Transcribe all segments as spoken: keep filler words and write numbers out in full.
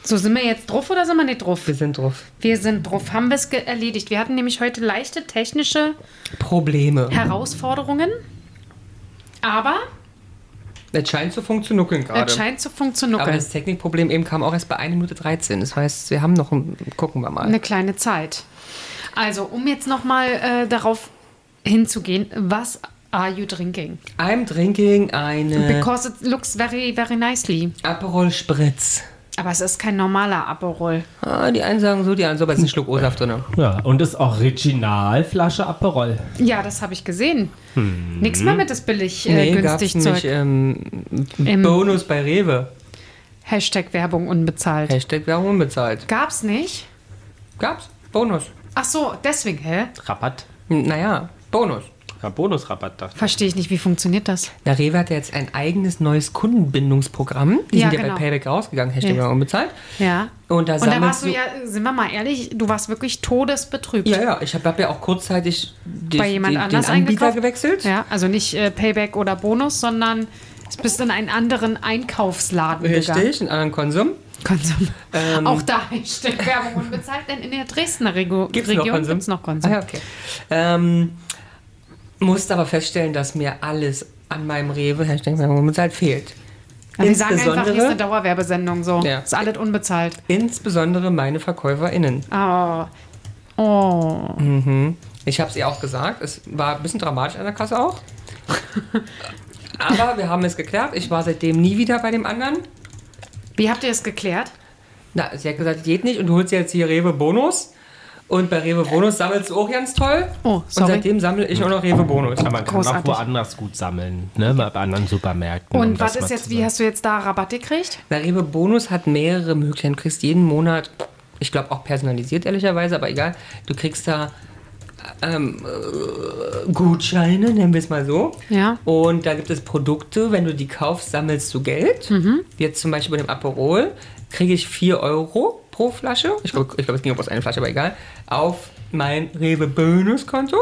So, sind wir jetzt drauf oder sind wir nicht drauf? Wir sind drauf. Wir sind drauf. Haben wir es ge- erledigt. Wir hatten nämlich heute leichte technische Probleme. Herausforderungen. Aber Es scheint zu funktionieren gerade. es scheint zu funktionieren. Aber das Technikproblem eben kam auch erst bei einer Minute dreizehn. Das heißt, wir haben noch, ein, gucken wir mal. Eine kleine Zeit. Also, um jetzt nochmal äh, darauf hinzugehen, was are you drinking? I'm drinking eine Because it looks very, very nicely. Aperol Spritz. Aber es ist kein normaler Aperol. Ah, die einen sagen so, die anderen so, aber es ist ein Schluck O-Saft drin. Ja, und das Originalflasche Aperol. Ja, das habe ich gesehen. Hm. Nix mehr mit das billig äh, Nee, günstig gab's Zeug. nämlich ähm, Im- Bonus bei Rewe. Hashtag Werbung unbezahlt. Hashtag Werbung unbezahlt. Gab's nicht? Gab's? Bonus. Ach so, deswegen, hä? Rabatt. Hm, Naja, Bonus. Ja, Bonusrabatt da. Verstehe ich nicht, wie funktioniert das? Na, Rewe hat ja jetzt ein eigenes neues Kundenbindungsprogramm. Die Ja, sind ja genau. bei Payback rausgegangen, Hashtag Ja. Werbung unbezahlt. Ja. Und da Und da sammelst warst du du... ja, sind wir mal ehrlich, du warst wirklich todesbetrübt. Ja, ja, ich habe hab ja auch kurzzeitig die, Bei jemand die, anders den Anbieter eingekauft? gewechselt. Ja, also nicht äh, Payback oder Bonus, sondern du bist in einen anderen Einkaufsladen gegangen. Richtig, einen anderen Konsum. Konsum. Ähm, Auch da steht Werbung unbezahlt, denn in der Dresdner Rego Gibt's noch Region Konsum? gibt es noch Konsum. Ah, ja, okay. Ähm, musste aber feststellen, dass mir alles an meinem Rewe, Hashtag Werbung unbezahlt, fehlt. Ja, wir sagen einfach, hier ist Insbesondere- eine Dauerwerbesendung so. Ja. Ist alles unbezahlt. Insbesondere meine VerkäuferInnen. Oh. Oh. Ich habe es ihr auch gesagt, es war ein bisschen dramatisch an der Kasse auch. Aber wir haben es geklärt. Ich war seitdem nie wieder bei dem anderen. Wie habt ihr es geklärt? Na, sie hat gesagt, geht nicht und du holst jetzt hier Rewe Bonus. Und bei Rewe Bonus sammelst du auch ganz toll. Oh, Und sorry. seitdem sammle ich auch noch Rewe Bonus. Aber man kann Großartig. auch woanders gut sammeln, ne? Bei anderen Supermärkten. Und um was das ist mal jetzt, zu wie sagen. hast du jetzt da Rabatt gekriegt? Na, Rewe Bonus hat mehrere Möglichkeiten. Du kriegst jeden Monat, ich glaube auch personalisiert ehrlicherweise, aber egal, du kriegst da ähm, äh, Gutscheine, nennen wir es mal so. Ja. Und da gibt es Produkte, wenn du die kaufst, sammelst du Geld. Jetzt zum Beispiel bei dem Aperol kriege ich vier Euro pro Flasche. Ich glaube, ich glaub, es ging auch aus einer Flasche, aber egal. Auf mein Rewe Bonus-Konto.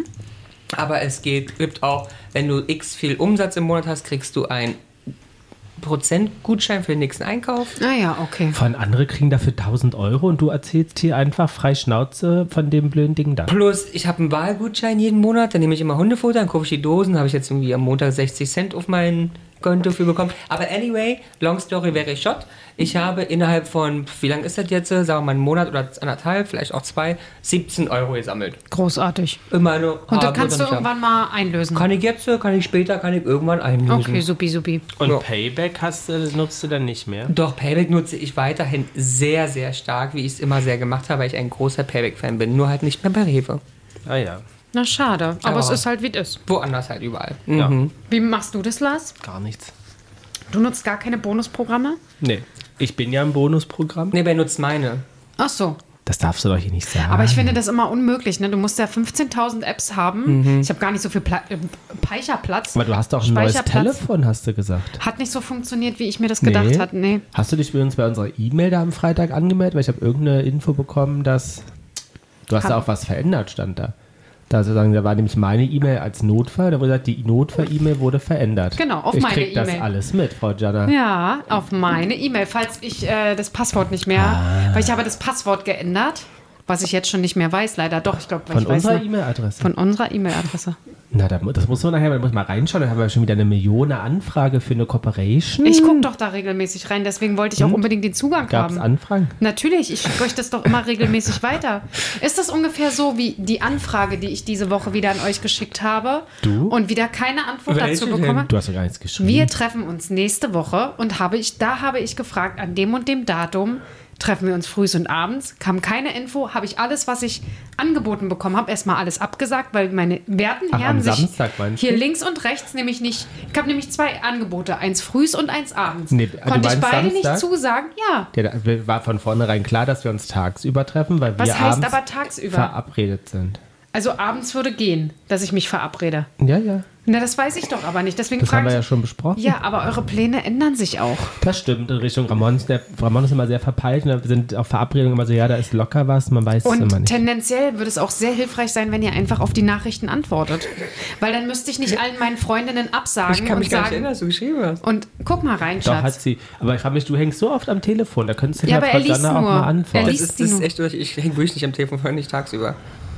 Aber es geht, gibt auch, wenn du x viel Umsatz im Monat hast, kriegst du ein Prozent-Gutschein für den nächsten Einkauf. Ah ja, okay. Von andere kriegen dafür tausend Euro und du erzählst hier einfach frei Schnauze von dem blöden Ding da. Plus, ich habe einen Wahlgutschein jeden Monat, dann nehme ich immer Hundefutter, dann kaufe ich die Dosen, habe ich jetzt irgendwie am Montag sechzig Cent auf mein Konto für bekommen. Aber anyway, long story very short. Ich habe innerhalb von, wie lange ist das jetzt? Sagen wir mal einen Monat oder anderthalb, vielleicht auch zwei, siebzehn Euro gesammelt. Großartig. Immer eine Und da kannst du irgendwann mal einlösen. Kann ich jetzt, kann ich später, kann ich irgendwann einlösen. Okay, supi, supi. Und Ja. Payback hast du, nutzt du dann nicht mehr? Doch, Payback nutze ich weiterhin sehr, sehr stark, wie ich es immer sehr gemacht habe, weil ich ein großer Payback-Fan bin. Nur halt nicht mehr bei Rewe. Ah ja, Na, schade. Aber Aber- es ist halt, wie es ist. Woanders halt überall. Ja. Mhm. Wie machst du das, Lars? gar nichts. Du nutzt gar keine Bonusprogramme? Nee, ich bin ja im Bonusprogramm. Nee, wer nutzt meine? Ach so. Das darfst du doch hier nicht sagen. Aber ich finde das immer unmöglich. Ne? Du musst ja fünfzehntausend Apps haben. Ich habe gar nicht so viel Pla äh, Speicherplatz. Aber du hast doch ein neues Speicherplatz. Telefon, hast du gesagt. Hat nicht so funktioniert, wie ich mir das gedacht hatte. Nee. Hast du dich übrigens bei unserer E-Mail da am Freitag angemeldet? Weil ich habe irgendeine Info bekommen, dass du hast Hab- da auch was verändert, stand da. Da, sozusagen, da war nämlich meine E-Mail als Notfall, da wurde gesagt, die Notfall-E-Mail wurde verändert. Genau, auf ich meine krieg das E-Mail. alles mit, Frau Jana. Ja, auf meine E-Mail, falls ich äh, das Passwort nicht mehr, Ah. weil ich habe das Passwort geändert, was ich jetzt schon nicht mehr weiß, leider. Doch, ich glaube, Von ich weiß unserer noch. E-Mail-Adresse. Von unserer E-Mail-Adresse. Na, da, das muss man nachher, da muss mal reinschauen, dann haben wir schon wieder eine Million Anfrage für eine Cooperation. Ich gucke doch da regelmäßig rein, deswegen wollte ich auch unbedingt den Zugang Gab es haben. Anfragen? Natürlich, ich schicke euch das doch immer regelmäßig weiter. Ist das ungefähr so wie die Anfrage, die ich diese Woche wieder an euch geschickt habe Du? und wieder keine Antwort Welche dazu denn? bekomme? Du hast doch gar nichts geschrieben. Wir treffen uns nächste Woche und habe ich, da habe ich gefragt, an dem und dem Datum treffen wir uns frühs und abends, kam keine Info, habe ich alles, was ich angeboten bekommen habe, erstmal alles abgesagt, weil meine werten Ach, Herren am sich Samstag meinst hier du? links und rechts nämlich nicht, ich habe nämlich zwei Angebote, eins frühs und eins abends. Nee, du Konnte ich meinst beide Samstag? nicht zusagen? Ja. Ja, da war von vornherein klar, dass wir uns tagsüber treffen, weil Was wir heißt abends aber tagsüber? verabredet sind. Also abends würde gehen, dass ich mich verabrede. Ja, ja. Na, das weiß ich doch aber nicht. Deswegen Das haben frage wir ja ich. schon besprochen. Ja, aber eure Pläne ändern sich auch. Das stimmt, in Richtung Ramon. Der Ramon ist immer sehr verpeilt. Und da sind auch Verabredungen immer so, ja, da ist locker was, man weiß es immer Und nicht. tendenziell würde es auch sehr hilfreich sein, wenn ihr einfach auf die Nachrichten antwortet. Weil dann müsste ich nicht allen meinen Freundinnen absagen Ich kann mich und gar nicht sagen. erinnern, dass du geschrieben hast. Und guck mal rein, Doch, hat Schatz. sie. Aber ich frage mich, du hängst so oft am Telefon, da könntest du Ja, ja, aber Frau er liest Janne auch nur. mal Er antworten. Das liest ist, sie das ist nur. echt, ich hänge wirklich nicht am Telefon, vor allem nicht tagsüber.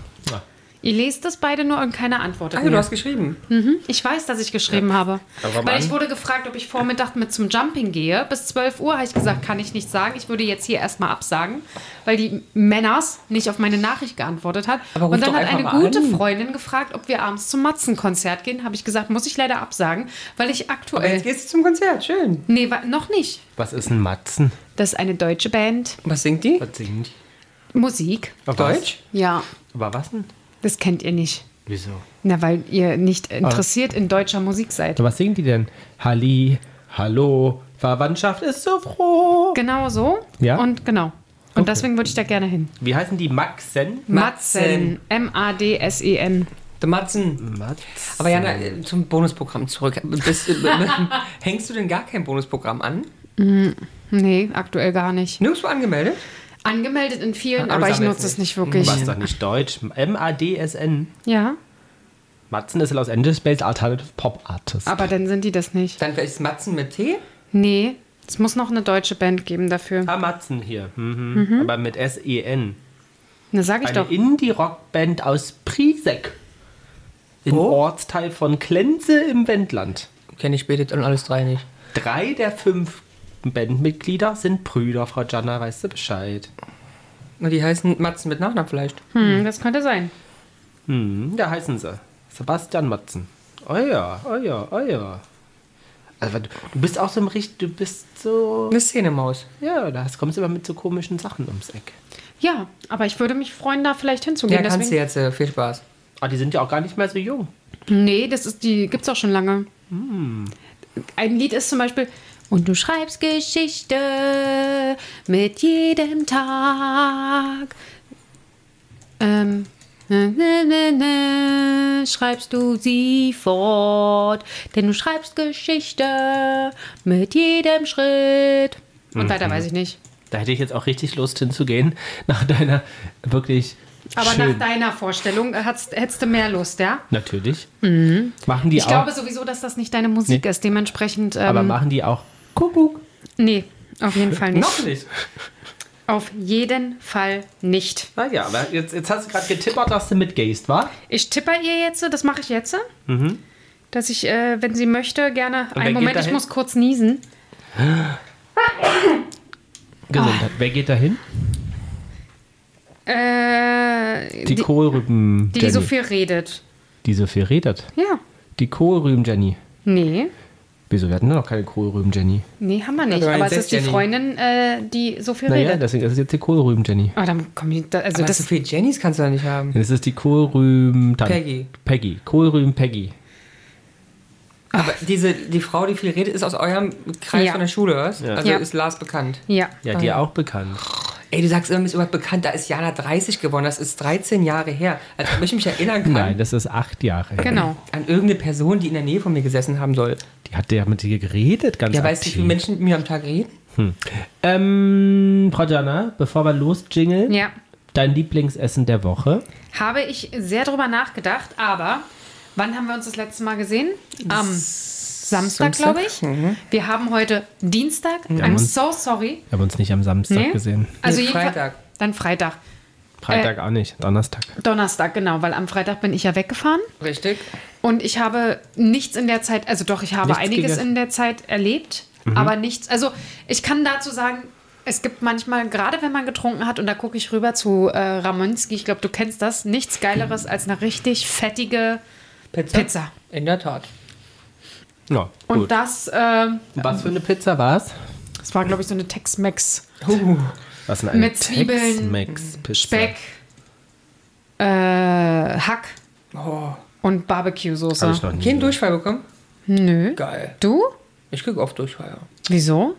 Ihr lest es beide nur und keiner antwortet Ah, du mir. hast geschrieben. Mhm. Ich weiß, dass ich geschrieben habe. Aber Weil Mann. ich wurde gefragt, ob ich Vormittag mit zum Jumping gehe. Bis zwölf Uhr habe ich gesagt, kann ich nicht sagen. Ich würde jetzt hier erstmal absagen, weil die Männers nicht auf meine Nachricht geantwortet hat. Aber ruf und dann doch hat eine einfach mal gute an. Freundin gefragt, ob wir abends zum Matzen-Konzert gehen. Habe ich gesagt, muss ich leider absagen, weil ich Aber aktuell... jetzt gehst du zum Konzert, schön. Nee, wa- noch nicht. Was ist ein Matzen? Das ist eine deutsche Band. Was singt die? Was singen die? Musik. Auf Deutsch? Ja, Was? Aber was denn? das kennt ihr nicht. Wieso? Na, weil ihr nicht interessiert in deutscher Musik seid. Was singen die denn? Halli, hallo, Verwandtschaft ist so froh. Genau so. Ja? Und genau. Und Okay. deswegen würde ich da gerne hin. Wie heißen die? Maxen? Matzen. M A D S E N. Der Matzen. Matz. Aber Jana, äh, zum Bonusprogramm zurück. Bist, äh, hängst du denn gar kein Bonusprogramm an? Nee, aktuell gar nicht. Nirgendwo angemeldet? Angemeldet in vielen, Aber aber du ich sammelst nutze es nicht. nicht wirklich. Was ist doch nicht deutsch? M A D S N. Ja, Matzen ist Los Angeles-based Alternative Pop Artist. aber dann sind die das nicht. Dann vielleicht Matzen mit T? Nee, es muss noch eine deutsche Band geben dafür. Ah, Matzen hier. Mhm. Aber mit S E N. Na, sag ich Eine doch. Indie-Rock-Band aus Priesek. Im Wo? Ortsteil von Klenze im Wendland. Kenne ich später dann alles drei nicht. Drei der fünf Bandmitglieder sind Brüder, Frau Janna, weißt du Bescheid. Na, die heißen Matzen mit Nachnamen vielleicht. Hm, das könnte sein. Hm, da heißen sie. Sebastian Matzen. Oh ja, oh ja, oh ja. Also, du du bist auch so im Richt, du bist so... Eine Szenemaus. Ja, da kommst du immer mit so komischen Sachen ums Eck. Ja, aber ich würde mich freuen, da vielleicht Ja, hinzugehen. kannst du Deswegen, jetzt. Äh, viel Spaß. Aber die sind ja auch gar nicht mehr so jung. nee, das ist die gibt's auch schon lange. Hm. Ein Lied ist zum Beispiel und du schreibst Geschichte mit jedem Tag. Ähm, ne, ne, ne, ne, schreibst du sie fort, denn du schreibst Geschichte mit jedem Schritt. Und weiter weiß ich nicht. Da hätte ich jetzt auch richtig Lust hinzugehen, nach deiner wirklich Aber schön. nach deiner Vorstellung äh, hat's- hättest du mehr Lust, ja? Natürlich. Machen die Ich auch... glaube sowieso, dass das nicht deine Musik Nee. ist. Dementsprechend. Ähm, aber machen die auch Kuckuck? nee, auf jeden Fall nicht. Noch nicht. Auf jeden Fall nicht. Ah ja, aber jetzt, jetzt hast du gerade getippert, dass du mitgehst, wa? Ich tipper ihr jetzt, das mache ich jetzt, dass ich, äh, wenn sie möchte, gerne. wer Einen geht Moment, ich dahin? muss kurz niesen. Gesundheit. Wer geht dahin? Äh, Die, die, Kohlrüben die, Jenny. die so viel redet. Die so viel redet. Ja. Die Kohlrüben Jenny. Nee. Wieso, wir hatten doch noch keine Kohlrüben Jenny. Nee, haben wir nicht. Also ein Aber es ist die Sechs-Jenny. Freundin, äh, die so viel Naja, redet. deswegen ist es jetzt die Kohlrüben Jenny. Ah, dann komm ich, da, also Aber das, so viele Jennys kannst du da nicht haben. Das ist die Kohlrüben... Tan- Peggy. Peggy. Kohlrüben Peggy. Aber diese, die Frau, die viel redet, ist aus eurem Kreis Ja. von der Schule, was? Ja. Also Ja. ist Lars bekannt. ja. Ja, dir auch bekannt. Ey, du sagst immer, ist überhaupt bekannt, da ist Jana dreißig geworden, das ist dreizehn Jahre her. Als ob ich mich erinnern kann Nein, das ist acht Jahre. her. Genau. an irgendeine Person, die in der Nähe von mir gesessen haben soll. Die hat ja mit dir geredet, ganz Ja, weißt du, wie aktiv. viele Menschen mit mir am Tag reden? Ähm, Frau Jana, bevor wir losjingeln, Ja. dein Lieblingsessen der Woche? Habe ich sehr drüber nachgedacht, aber wann haben wir uns das letzte Mal gesehen? Am Samstag, Samstag? glaube ich. Wir haben heute Dienstag. I'm uns- so sorry. Wir haben uns nicht am Samstag Nee? gesehen. Also Nee, jedenfalls- Freitag. Dann Freitag. Freitag auch nicht, Donnerstag. Donnerstag, genau, weil am Freitag bin ich ja weggefahren. Richtig. Und ich habe nichts in der Zeit, also doch, ich habe Nichts einiges gegessen? in der Zeit erlebt, aber nichts. Also ich kann dazu sagen, es gibt manchmal, gerade wenn man getrunken hat, und da gucke ich rüber zu äh, Ramonski, ich glaube, du kennst das, nichts Geileres als eine richtig fettige Pizza? Pizza. In der Tat. Ja, Und gut. das, äh, Was für eine Pizza war es? das war, glaube ich, so eine Tex-Mex. Uh, Was denn eine Mit Zwiebeln, Tex-Mex-Pizza? Speck, äh, Hack oh. und Habe Barbecue-Soße. ich noch nie. Keinen Durchfall bekommen? Nö. Geil. Du? Ich krieg oft Durchfall, ja. Wieso?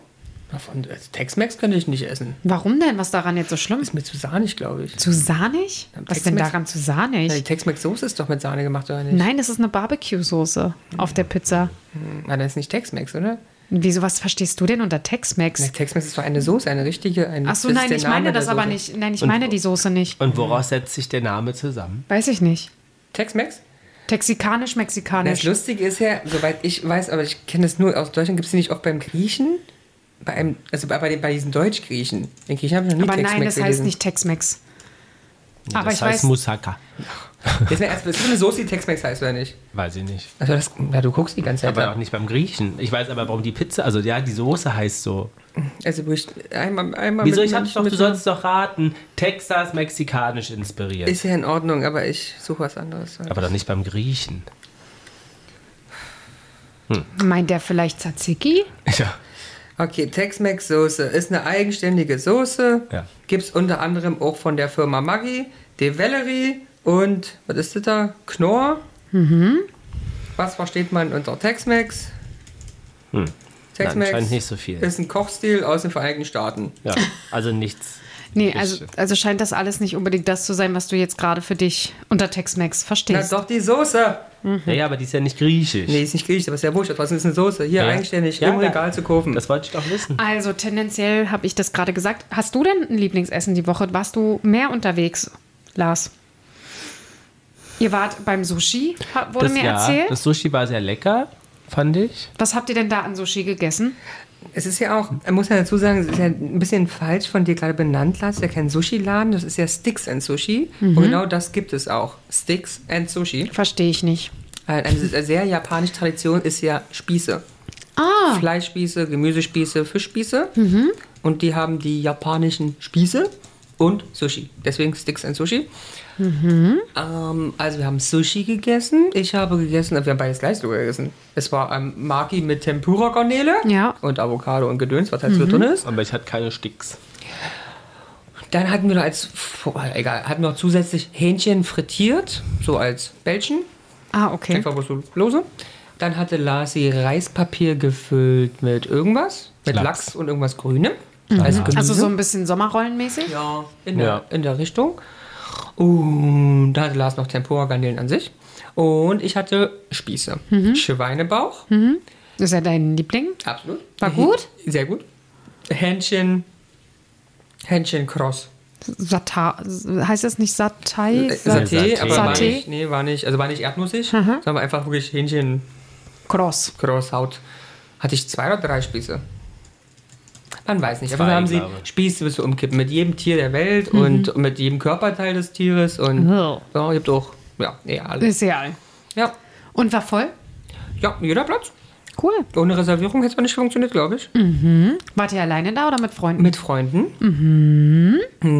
Von also Tex-Mex könnte ich nicht essen. Warum denn? Was daran jetzt so schlimm ist? Ist mir zu sahnig, glaube ich. Zu sahnig? Was ist denn Tex-Mex- daran zu sahnig? Ja, die Tex-Mex-Soße ist doch mit Sahne gemacht, oder nicht? Nein, das ist eine Barbecue-Soße auf der Pizza. Ah, das ist nicht Tex-Mex, oder? Wieso, was verstehst du denn unter Tex-Mex? Na, Tex-Mex ist doch eine Soße, eine richtige. Eine, Ach so, das ist nein, der ich Name meine der das aber Soße. nicht. Nein, ich Und meine wo- die Soße nicht. Und woraus setzt sich der Name zusammen? Weiß ich nicht. Tex-Mex? Texikanisch, Das mexikanisch. Lustige ist ja, soweit ich weiß, aber ich kenne das nur aus Deutschland, gibt es die nicht oft beim Griechen? Bei einem, also bei, bei, den, bei diesen Deutsch-Griechen. Den Griechen habe ich noch nie Aber Tex-Mex nein, das heißt gelesen. nicht Tex-Mex. Aber das ich heißt weiß, Moussaka. Ist mir erst, ist das eine Soße, die Tex-Mex heißt, oder nicht? Weiß ich nicht. Also das, ja, du guckst die ganze Zeit. Aber auch nicht beim Griechen. Ich weiß aber, warum die Pizza, also ja, die Soße heißt so. Also wo ich einmal, einmal Wieso? mit Ich hab manchen doch, du mit- sollst doch raten, Texas mexikanisch inspiriert. Ist ja in Ordnung, aber ich suche was anderes. aber doch nicht beim Griechen. meint der vielleicht Tzatziki? Ja. Okay, Tex-Mex-Soße ist eine eigenständige Soße. Ja. Gibt es unter anderem auch von der Firma Maggi, De Valerie und, was ist das da? Knorr. Mhm. Was versteht man unter Tex-Mex? Hm. Tex-Mex Nein, scheint nicht so viel. ist ein Kochstil aus den Vereinigten Staaten. Ja, also nichts. Nee, also, Richtig. also scheint das alles nicht unbedingt das zu sein, was du jetzt gerade für dich unter Tex-Mex Na verstehst. doch, die Soße. Ja, ja, aber die ist ja nicht griechisch. Nee, ist nicht griechisch, aber ist ja wurscht. Was ist eine Soße? Hier Ja. eigenständig Ja, im ja. Regal zu kaufen. Das wollte ich doch wissen. Also tendenziell habe ich das gerade gesagt. Hast du denn ein Lieblingsessen die Woche? Warst du mehr unterwegs, Lars? Ihr wart beim Sushi, ha- wurde Das, mir ja, erzählt. das Sushi war sehr lecker, fand ich. Was habt ihr denn da an Sushi gegessen? Es ist ja auch, man muss ja dazu sagen, es ist ja ein bisschen falsch von dir gerade benannt, Lars. Es ist ja kein Sushi-Laden, das ist ja Sticks and Sushi. Und genau das gibt es auch. Sticks and Sushi. Verstehe ich nicht. Eine sehr japanische Tradition ist ja Spieße. Ah, Fleischspieße, Gemüsespieße, Fischspieße. Und die haben die japanischen Spieße und Sushi. Deswegen Sticks and Sushi. Ähm, also wir haben Sushi gegessen. Ich habe gegessen, wir haben beides gleich sogar gegessen. Es war ähm, Maki mit Tempura-Garnele Ja. und Avocado und Gedöns, was halt so drin ist. Aber ich hatte keine Sticks. Dann hatten wir noch als, oh, egal, hatten wir noch zusätzlich Hähnchen frittiert, so als Bällchen. ah okay. Einfach bloß so lose. Dann hatte Lasi Reispapier gefüllt mit irgendwas. Mit Lachs, Lachs. und irgendwas Grünem. Als Gemüse. Also so ein bisschen Sommerrollenmäßig? ja, in, der, Ja. in der Richtung. Und da hatte Lars noch Tempura-Garnelen an sich. Und ich hatte Spieße. Schweinebauch. Das ist ja dein Liebling. Absolut. War gut? Sehr gut. Hähnchen. Hähnchen Cross. Sata heißt das nicht Satay? Äh, Saté, Saté. aber war Saté. nicht, nee, war nicht, also war nicht erdnussig, sondern war einfach wirklich Hähnchen Cross. Cross Haut. Hatte ich zwei oder drei Spieße? Man weiß nicht. Aber Zwei, dann haben sie glaube ich. Spieße bis umkippen mit jedem Tier der Welt und mit jedem Körperteil des Tieres und Oh. ja, gibt auch, ja, nee, alles. Ist egal. Ja, Und war voll? ja, jeder Platz. Cool. Ohne Reservierung hätte es aber nicht funktioniert, glaube ich. Wart ihr alleine da oder mit Freunden? Mit Freunden.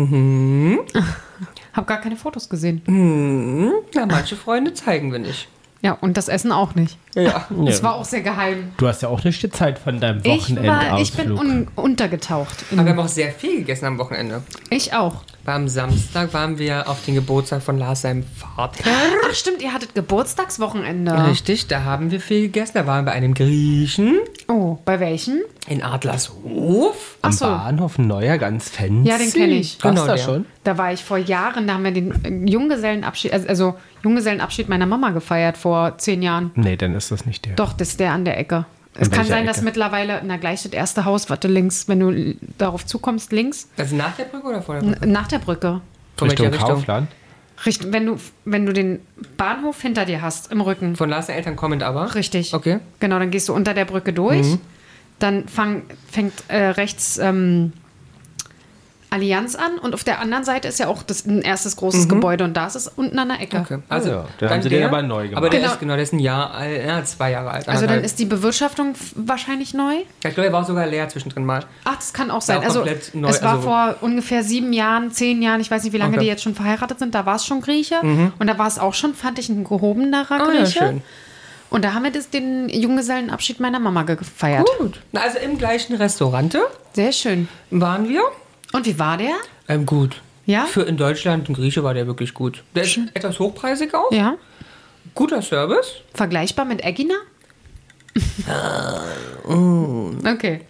Hab gar keine Fotos gesehen. Hm, ja, manche Freunde zeigen wir nicht. Ja, und das Essen auch nicht. Ja. Das war auch sehr geheim. Du hast ja auch nicht die Zeit von deinem Ich, war, ich bin Wochenendausflug. un untergetaucht. Aber wir haben auch sehr viel gegessen am Wochenende. Ich auch. Am Samstag waren wir auf den Geburtstag von Lars, seinem Vater. Ach stimmt, ihr hattet Geburtstagswochenende. Richtig, da haben wir viel gegessen. Da waren wir bei einem Griechen Oh, bei welchen? in Adlershof. Am Ach so. Bahnhof ein neuer, ganz fancy. Ja, den kenn ich. Warst Genau da der. schon? Da war ich vor Jahren, da haben wir den Junggesellenabschied, also, also Junggesellenabschied meiner Mama gefeiert vor zehn Jahren. Nee, dann ist das nicht der. Doch, das ist der an der Ecke. Es kann welcher sein, dass Ecke? mittlerweile, na gleich das erste Haus, warte links, wenn du darauf zukommst, links, Also nach der Brücke oder vor der Brücke? n- nach der Brücke. Von Richtung welcher Richtung? Kaufland. Richt, wenn, du, wenn du den Bahnhof hinter dir hast, im Rücken. Von Lars Eltern kommend aber? Richtig. Okay. Genau, dann gehst du unter der Brücke durch. Dann fang, fängt äh, rechts ähm, Allianz an und auf der anderen Seite ist ja auch das, ein erstes großes Gebäude und da ist es unten an der Ecke. Okay. Also, ja, dann haben sie den aber neu gemacht. Aber der Genau. ist, genau, der ist ein Jahr alt, ja, zwei Jahre alt. Also dann anderthalb. ist die Bewirtschaftung f- wahrscheinlich neu. Ja, ich glaube, er war sogar leer zwischendrin mal. Ach, das kann auch sein. auch Also komplett neu, es war also- vor ungefähr sieben Jahren, zehn Jahren, ich weiß nicht, wie lange Okay. die jetzt schon verheiratet sind, da war es schon Grieche. Und da war es auch schon, fand ich, ein gehobenerer Ah, ja, Grieche. schön. Und da haben wir das, den Junggesellenabschied meiner Mama gefeiert. Gut. Na, also im gleichen Restaurant Sehr schön. waren wir. Und wie war der? Ähm, gut. Ja? Für in Deutschland, ein Grieche war der wirklich gut. Der ist etwas hochpreisig auch. Ja. Guter Service. Vergleichbar mit Egina? Okay.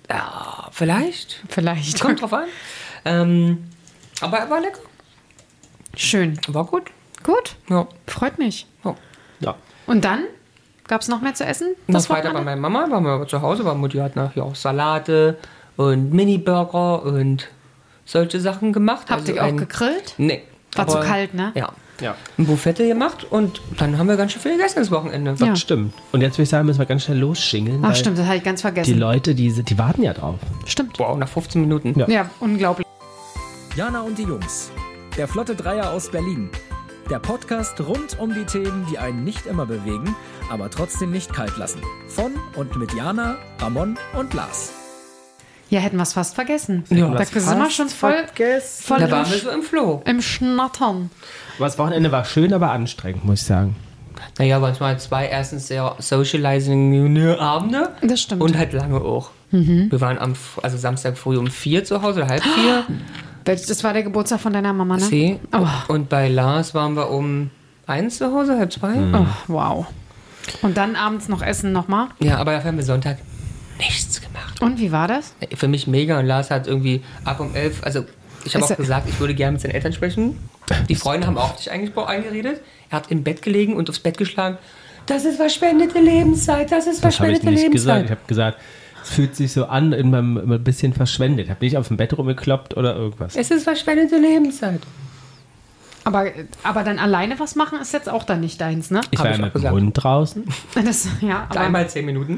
Ja, vielleicht. Vielleicht. Kommt drauf an. Ähm, aber er war lecker. Schön. War gut. Gut. Ja. Freut mich. ja. Ja. Und dann? Gab es noch mehr zu essen? Das weiter bei meiner Mama, waren wir aber zu Hause, weil Mutti hat nachher auch Salate und Mini-Burger und solche Sachen gemacht. Habt ihr auch ein- gegrillt? Nee. War zu aber- kalt, ne? Ja. Ja. Ein Buffette gemacht und dann haben wir ganz schön viel gegessen das Wochenende. Ja. Das stimmt. Und jetzt würde ich sagen, müssen wir ganz schnell losschingeln. Ach weil stimmt, das habe ich ganz Die vergessen. Leute, die, die warten ja drauf. Stimmt. Wow, nach fünfzehn Minuten. Ja. Ja, unglaublich. Jana und die Jungs. Der Flotte Dreier aus Berlin. Der Podcast rund um die Themen, die einen nicht immer bewegen, aber trotzdem nicht kalt lassen. Von und mit Jana, Ramon und Lars. Ja, hätten wir es fast vergessen. Ja. da sind wir schon voll, voll Da im, waren wir Sch- so im Flow. im Schnattern. Aber das Wochenende war schön, aber anstrengend, muss ich sagen. Naja, weil es waren zwei erstens sehr Socializing-Abende. Das stimmt. Und halt lange auch. Wir waren am F- also Samstag früh um vier zu Hause oder halb vier. Das war der Geburtstag von deiner Mama, ne? See. Oh. Und bei Lars waren wir um eins zu Hause, halb zwei. Oh, wow. Und dann abends noch essen nochmal. Ja, aber dafür haben wir Sonntag nichts gemacht. Und wie war das? Für mich mega. Und Lars hat irgendwie ab um elf, also ich habe Ist auch er- gesagt, ich würde gerne mit seinen Eltern sprechen. Die Freunde haben auch dich eigentlich eingeredet. Er hat im Bett gelegen und aufs Bett geschlagen. Das ist verschwendete Lebenszeit, das ist Das habe ich verschwendete nicht gesagt. Ich Lebenszeit. habe gesagt, es fühlt sich so an, immer ein bisschen verschwendet. Ich habe nicht auf dem Bett rumgekloppt oder irgendwas. Es ist verschwendete Lebenszeit. Aber, aber dann alleine was machen ist jetzt auch dann nicht deins, ne? Ich hab war ich ja auch mit dem gesagt. Hund draußen. Das, ja, aber, Einmal zehn Minuten.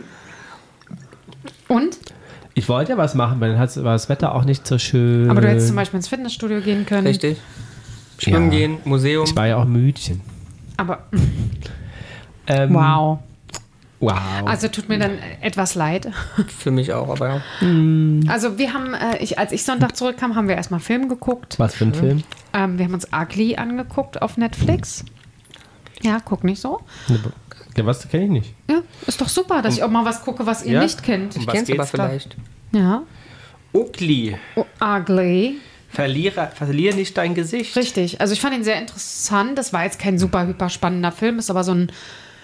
und? Ich wollte ja was machen, weil dann hat's- war das Wetter auch nicht so schön. Aber du hättest zum Beispiel ins Fitnessstudio gehen können. Richtig. Schwimmen Ja. gehen, Museum. Ich war ja auch Müdchen. Aber Ähm, wow. Wow. Also tut mir dann etwas leid. Für mich auch, aber ja. Also wir haben, äh, ich, als ich Sonntag zurückkam, haben wir erstmal Film geguckt. was für ein Film? Ähm, wir haben uns Ugly angeguckt auf Netflix. Ja, guck nicht so. Ja, was kenne ich nicht. Ja, ist doch super, dass ich auch mal was gucke, was ihr Ja? nicht kennt. Um Ich was kenn's aber geht's da? vielleicht. Ja. Ugly. Oh, Ugly. Verliere, verliere nicht dein Gesicht. Richtig. Also ich fand ihn sehr interessant. Das war jetzt kein super, hyper spannender Film, ist aber so ein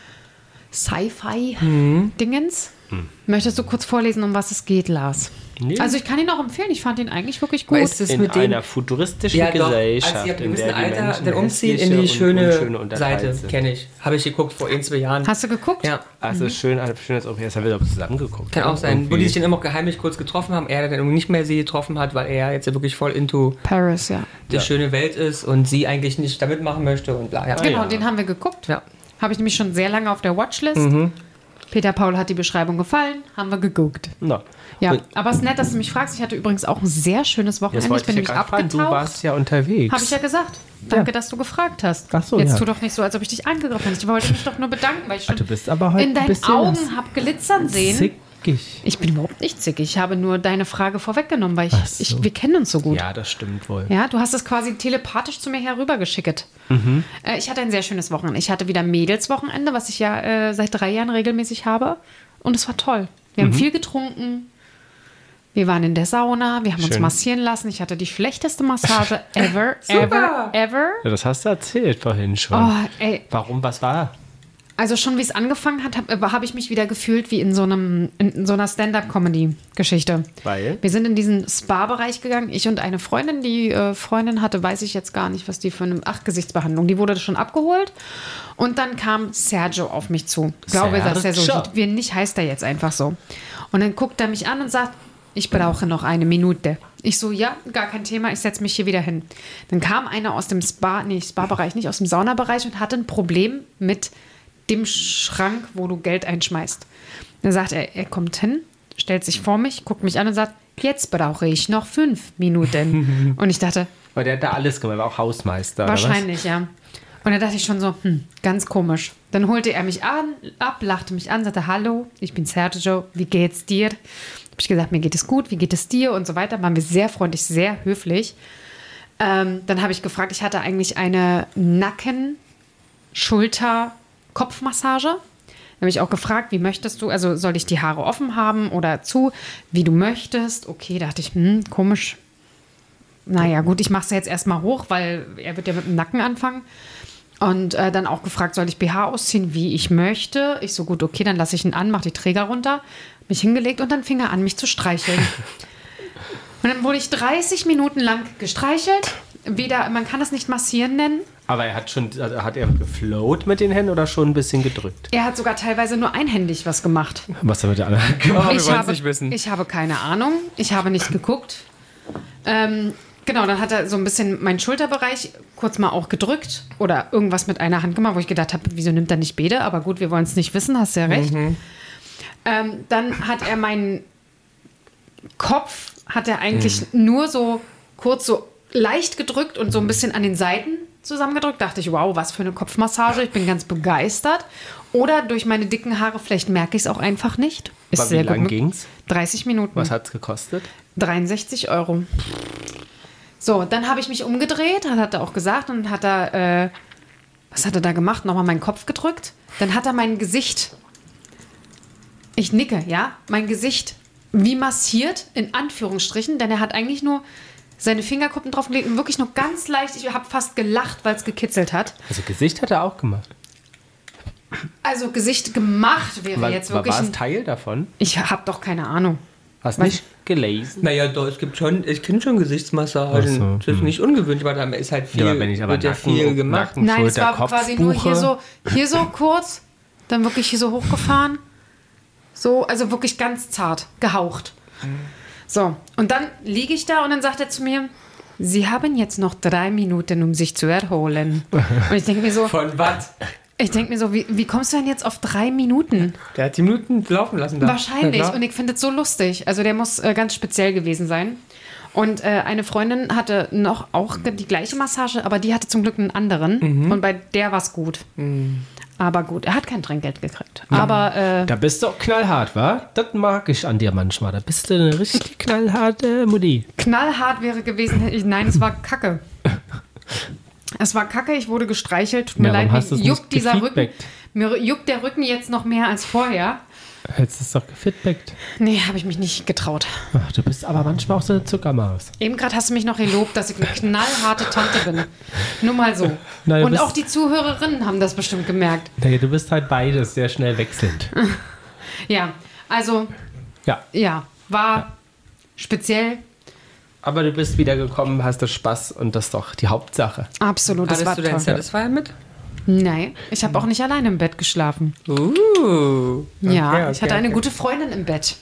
Sci-Fi-Dingens. Möchtest du kurz vorlesen, um was es geht, Lars? Nee. Also ich kann ihn auch empfehlen. Ich fand ihn eigentlich wirklich gut. Aber ist es In mit dem, einer futuristischen ja, doch, Gesellschaft, als ihr ab einem in gewissen der die Alter Menschen dann umzieht in hässliche die und schöne unschöne unterteilt Seite, sind. kenne ich. Habe ich geguckt vor ein, zwei Jahren. Hast du geguckt? Ja, Also schön, also schön, als ob wir jetzt wieder zusammengeguckt kann auch haben. sein. Wo Irgendwie. die sich dann immer auch geheimlich kurz getroffen haben, er dann irgendwie nicht mehr sie getroffen hat, weil er jetzt ja wirklich voll into Paris, ja. die Ja. schöne Welt ist und sie eigentlich nicht damit machen möchte und bla. Ja. Genau, ja. den haben wir geguckt. Ja. Habe ich nämlich schon sehr lange auf der Watchlist. Peter Paul hat die Beschreibung gefallen, haben wir geguckt. Na. Ja, Und aber es ist nett, dass du mich fragst. Ich hatte übrigens auch ein sehr schönes Jetzt Wochenende. Ich wollte bin ich ja nämlich gerade fragen, du abgetaucht. warst ja unterwegs. Habe ich ja gesagt. Danke, dass du gefragt hast. Ach so, Jetzt ja. tu doch nicht so, als ob ich dich angegriffen hätte. Ich wollte mich doch nur bedanken, weil ich schon Ah, du bist aber heute in ein deinen bisschen Augen habe glitzern sehen. zickig. Ich bin überhaupt nicht zickig. Ich habe nur deine Frage vorweggenommen, weil ich, Ach so. ich wir kennen uns so gut. Ja, das stimmt wohl. Ja, du hast es quasi telepathisch zu mir herübergeschickt. Mhm. Äh, ich hatte ein sehr schönes Wochenende. Ich hatte wieder Mädelswochenende, was ich ja äh, seit drei Jahren regelmäßig habe. Und es war toll. Wir Mhm. haben viel getrunken. Wir waren in der Sauna. Wir haben uns Schön. massieren lassen. Ich hatte die schlechteste Massage ever, ever, Super. ever. Ja, das hast du erzählt vorhin schon. Oh, ey. Warum, was war? Also schon wie es angefangen hat, habe hab ich mich wieder gefühlt wie in so, einem, in so einer Stand-up-Comedy-Geschichte. Weil? Wir sind in diesen Spa-Bereich gegangen. Ich und eine Freundin, die äh, Freundin hatte, weiß ich jetzt gar nicht, was die für eine, ach, Gesichtsbehandlung. Die wurde schon abgeholt. Und dann kam Sergio auf mich zu. Ich glaube, dass er so Sergio. sieht. Wie nicht heißt er jetzt einfach so. Und dann guckt er mich an und sagt, ich brauche noch eine Minute. Ich so, ja, gar kein Thema, ich setze mich hier wieder hin. Dann kam einer aus dem Spa, nee, Spa-Bereich nicht, aus dem Saunabereich und hatte ein Problem mit dem Schrank, wo du Geld einschmeißt. Dann sagt er, er kommt hin, stellt sich vor mich, guckt mich an und sagt, jetzt brauche ich noch fünf Minuten. Und ich dachte, Weil der hat da alles gemacht, er war auch Hausmeister. wahrscheinlich, ja. Und da dachte ich schon so, hm, ganz komisch. Dann holte er mich an, ab, lachte mich an, sagte, hallo, ich bin Sergio, wie geht's dir? Habe ich gesagt, mir geht es gut, wie geht es dir? Und so weiter. Waren wir sehr freundlich, sehr höflich. Ähm, dann habe ich gefragt, ich hatte eigentlich eine Nacken-, Schulter-, Kopfmassage. Dann habe ich auch gefragt, wie möchtest du, also soll ich die Haare offen haben oder zu, wie du möchtest. Okay, dachte ich, hm, komisch. Naja, gut, ich mache es jetzt erstmal hoch, weil er wird ja mit dem Nacken anfangen. Und äh, dann auch gefragt, soll ich B H ausziehen, wie ich möchte. Ich so, gut, okay, dann lasse ich ihn an, mache die Träger runter, mich hingelegt und dann fing er an, mich zu streicheln. Und dann wurde ich dreißig Minuten lang gestreichelt. Wieder, man kann das nicht massieren nennen. Aber er hat schon, also hat er geflowt mit den Händen oder schon ein bisschen gedrückt? Er hat sogar teilweise nur einhändig was gemacht. Was er mit der anderen gemacht? Oh, wir ich, wollen's habe, nicht wissen. ich habe keine Ahnung. Ich habe nicht geguckt. Ähm, genau, dann hat er so ein bisschen meinen Schulterbereich kurz mal auch gedrückt oder irgendwas mit einer Hand gemacht, wo ich gedacht habe, wieso nimmt er nicht beide? Aber gut, wir wollen es nicht wissen, hast du ja recht. Mhm. Ähm, dann hat er meinen Kopf, hat er eigentlich mhm. nur so kurz so leicht gedrückt und so ein bisschen an den Seiten zusammengedrückt. Dachte ich, wow, was für eine Kopfmassage. Ich bin ganz begeistert. Oder durch meine dicken Haare, vielleicht merke ich es auch einfach nicht. Ist Aber sehr wie lang gut. ging's? dreißig Minuten. Was hat's gekostet? dreiundsechzig Euro. So, dann habe ich mich umgedreht, hat er auch gesagt, und hat er, äh, was hat er da gemacht? Nochmal meinen Kopf gedrückt. Dann hat er mein Gesicht, ich nicke, ja, mein Gesicht wie massiert, in Anführungsstrichen, denn er hat eigentlich nur seine Fingerkuppen draufgelegt und wirklich nur ganz leicht, ich habe fast gelacht, weil es gekitzelt hat. Also Gesicht hat er auch gemacht. Also Gesicht gemacht wäre War, jetzt war, wirklich war es ein, Teil davon? ich habe doch keine Ahnung. Hast du nicht gelesen? Naja, doch, es gibt schon, ich kenne schon Gesichtsmassagen. Ach so, Das ist hm. nicht ungewöhnlich, aber da ist halt viel, Ja, aber wenn ich aber wird ja Nacken- viel gemacht. Nacken- Nein, es Schulter, war Kopf quasi nur hier buche. so, hier so kurz, dann wirklich hier so hochgefahren. So, also wirklich ganz zart, gehaucht. So, und dann liege ich da und dann sagt er zu mir, Sie haben jetzt noch drei Minuten, um sich zu erholen. Und ich denke mir so, Von was? ich denke mir so, wie, wie kommst du denn jetzt auf drei Minuten? Der hat die Minuten laufen lassen da. Wahrscheinlich. Ja, klar. Und ich finde es so lustig. Also der muss äh, ganz speziell gewesen sein. Und äh, eine Freundin hatte noch auch die gleiche Massage, aber die hatte zum Glück einen anderen. Mhm. Und bei der war es gut. Aber gut, er hat kein Trinkgeld gekriegt. Aber äh, Da bist du auch knallhart, wa? Das mag ich an dir manchmal. Da bist du eine richtig knallharte Mutti. knallhart wäre gewesen. Ich, nein, es war Kacke. Es war Kacke, ich wurde gestreichelt. Tut mir Ja, warum leid, hast mir du's nicht juckt dieser Rücken. gefeedbackt? Mir juckt der Rücken jetzt noch mehr als vorher. Hättest du es doch gefeedbackt. Nee, habe ich mich nicht getraut. Ach, du bist aber manchmal auch so eine Zuckermaus. Eben gerade hast du mich noch gelobt, dass ich eine knallharte Tante bin. Nur mal so. Na, du Und bist- auch die Zuhörerinnen haben das bestimmt gemerkt. Naja, du bist halt beides sehr schnell wechselnd. Ja, also, Ja, ja, war speziell. aber du bist wieder gekommen, hast das Spaß und das ist doch die Hauptsache. Absolut, das Hattest war du deinen toll. Satisfier mit? Nein, ich habe auch nicht alleine im Bett geschlafen. Uh. Ja, okay, ich hatte okay, eine okay. gute Freundin im Bett.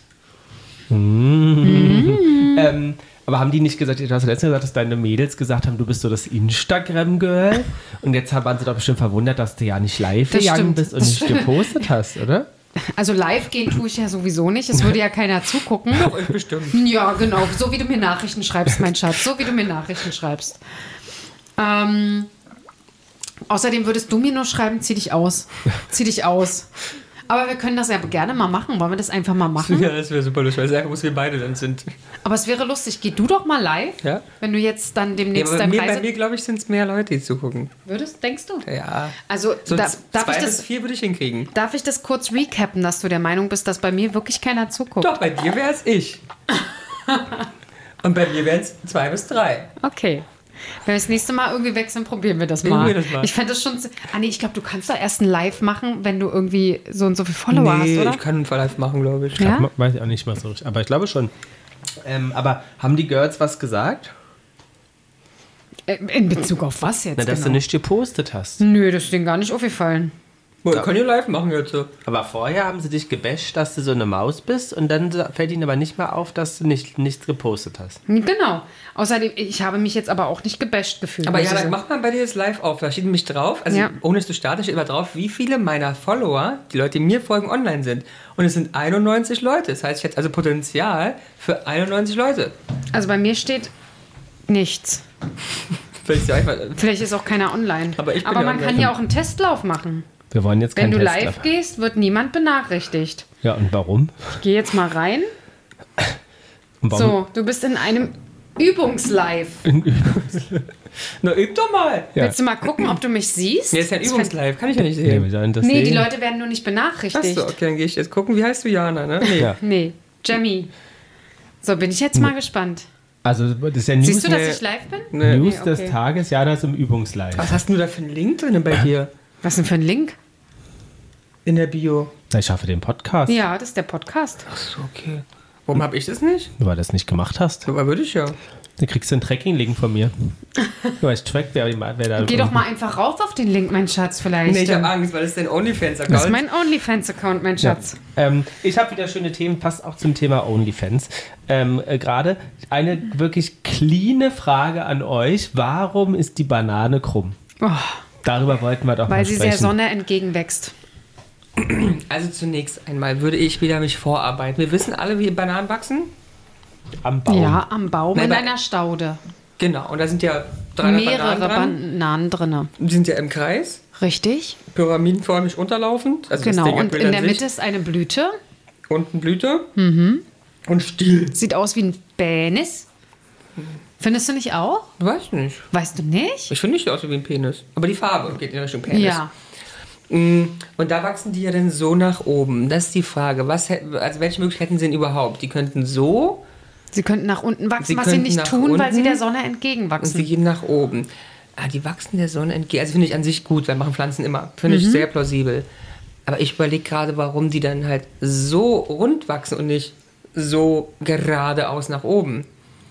Ähm, aber haben die nicht gesagt, du hast letztens gesagt, dass deine Mädels gesagt haben, du bist so das Instagram-Girl und jetzt waren sie doch bestimmt verwundert, dass du ja nicht live Das gegangen stimmt, bist und das nicht stimmt. gepostet hast, oder? Also live gehen tue ich ja sowieso nicht. Es würde ja keiner zugucken. Doch, ich bestimmt. Ja, genau. So wie du mir Nachrichten schreibst, mein Schatz. So wie du mir Nachrichten schreibst. Ähm, außerdem würdest du mir nur schreiben, zieh dich aus. Zieh dich aus. Aber wir können das ja gerne mal machen. Wollen wir das einfach mal machen? Ja, das wäre super lustig, weil es einfach, wo wir beide dann sind. Aber es wäre lustig. Geh du doch mal live, Ja. wenn du jetzt dann Ja, demnächst aber bei dein mir, Reise... bei mir glaube ich, sind es mehr Leute, die zugucken. Würdest, denkst du? Ja. Also, So da, z- darf, zwei ich bis das, vier würde ich hinkriegen. darf ich das kurz recappen, dass du der Meinung bist, dass bei mir wirklich keiner zuguckt? Doch, bei dir wäre es ich. Und bei mir wären es zwei bis drei. Okay. Wenn wir das nächste Mal irgendwie wechseln, probieren wir das Probieren mal. wir das mal. Ich fände das schon... Ah nee, ich glaube, du kannst doch erst ein Live machen, wenn du irgendwie so und so viele Follower nee, hast, oder? ich kann einen Verlive machen, glaube ich. Ja? Ma- Weiß ich auch nicht mal so richtig, aber ich glaube schon. Ähm, aber haben die Girls was gesagt? Äh, In Bezug auf was jetzt Na, dass genau? du nicht gepostet hast. Nö, das ist denen gar nicht aufgefallen. Boah, ich kann ja live machen jetzt so. Aber vorher haben sie dich gebasht, dass du so eine Maus bist und dann fällt ihnen aber nicht mehr auf, dass du nicht, nichts gepostet hast. Genau. Außerdem, ich habe mich jetzt aber auch nicht gebasht gefühlt. Aber muss ja, ich dann sagen. mach mal bei dir das live auf. Da steht nämlich drauf, also Ja. ohne es zu starten, steht immer drauf, wie viele meiner Follower, die Leute, die mir folgen, online sind. Und es sind einundneunzig Leute. Das heißt, ich hätte also Potenzial für einundneunzig Leute. Also bei mir steht nichts. Vielleicht ist ja einfach, Vielleicht ist auch keiner online. Aber ich bin aber ja man online. kann ja auch einen Testlauf machen. Wir wollen jetzt Wenn keinen du Test live ab- gehst, wird niemand benachrichtigt. Ja, und warum? Ich gehe jetzt mal rein. Und warum? So, du bist in einem Übungslive. na üb doch mal. Ja. Willst du mal gucken, ob du mich siehst? Nee, ist ja ein Das Übungslive, kann ich ja nicht Nee, sehen. wir sollen das Nee, die sehen. Leute werden nur nicht benachrichtigt. Achso, okay, dann gehe ich jetzt gucken. Wie heißt du, Jana, ne? Nee. Ja. Nee, Jamie. So, bin ich jetzt mal gespannt. Also das ist ja News, Siehst du, dass Nee. ich live bin? Nee. News Nee, okay. des Tages. Jana ist im Übungsleid. Was hast du da für einen Link drin bei dir Was denn für ein Link? in der Bio? Ich schaffe den Podcast. Ja, das ist der Podcast. Achso, okay. Warum habe ich das nicht? Weil du das nicht gemacht hast. Aber würde ich ja. Dann kriegst du einen Tracking-Link von mir. Du weißt, Track, wer, wer da... Geh doch mal einfach rauf auf den Link, mein Schatz, vielleicht. Nee, ich habe Angst, weil das ist dein Das ist OnlyFans-Account. mein OnlyFans-Account, mein Ja. Schatz. Ähm, ich habe wieder schöne Themen, passt auch zum Thema OnlyFans. Ähm, äh, Gerade eine wirklich cleane Frage an euch. Warum ist die Banane krumm? Oh, Darüber wollten wir doch mal weil sie sprechen. der Sonne entgegenwächst. Also zunächst einmal würde ich wieder mich vorarbeiten. Wir wissen alle, wie Bananen wachsen. Am Baum. Ja, am Baum Nein, in bei- einer Staude. Genau, und da sind ja dreihundert Mehrere Bananen dran. Bananen drin. Die sind ja im Kreis, Richtig? pyramidenförmig unterlaufend. Also Genau. das Ding hat Und in Bilder der sich. Mitte ist eine Blüte. Unten Blüte und Stiel. Sieht aus wie ein Penis. Findest du nicht auch? Weiß nicht. Weißt du nicht? Ich finde nicht aus wie ein Penis. Aber die Farbe geht in Richtung Penis. Ja. Mm, Und da wachsen die ja dann so nach oben. Das ist die Frage. Was, hätt- also welche Möglichkeiten sind überhaupt? Die könnten so, Sie könnten nach unten wachsen, Sie was sie könnten nicht nach tun, weil sie unten der Sonne und sie entgegenwachsen. gehen nach oben. Ah, die wachsen der Sonne entgegen. Also finde ich an sich gut, weil machen Pflanzen immer. Finde ich sehr plausibel. Aber ich überlege gerade, warum die dann halt so rund wachsen und nicht so geradeaus nach oben.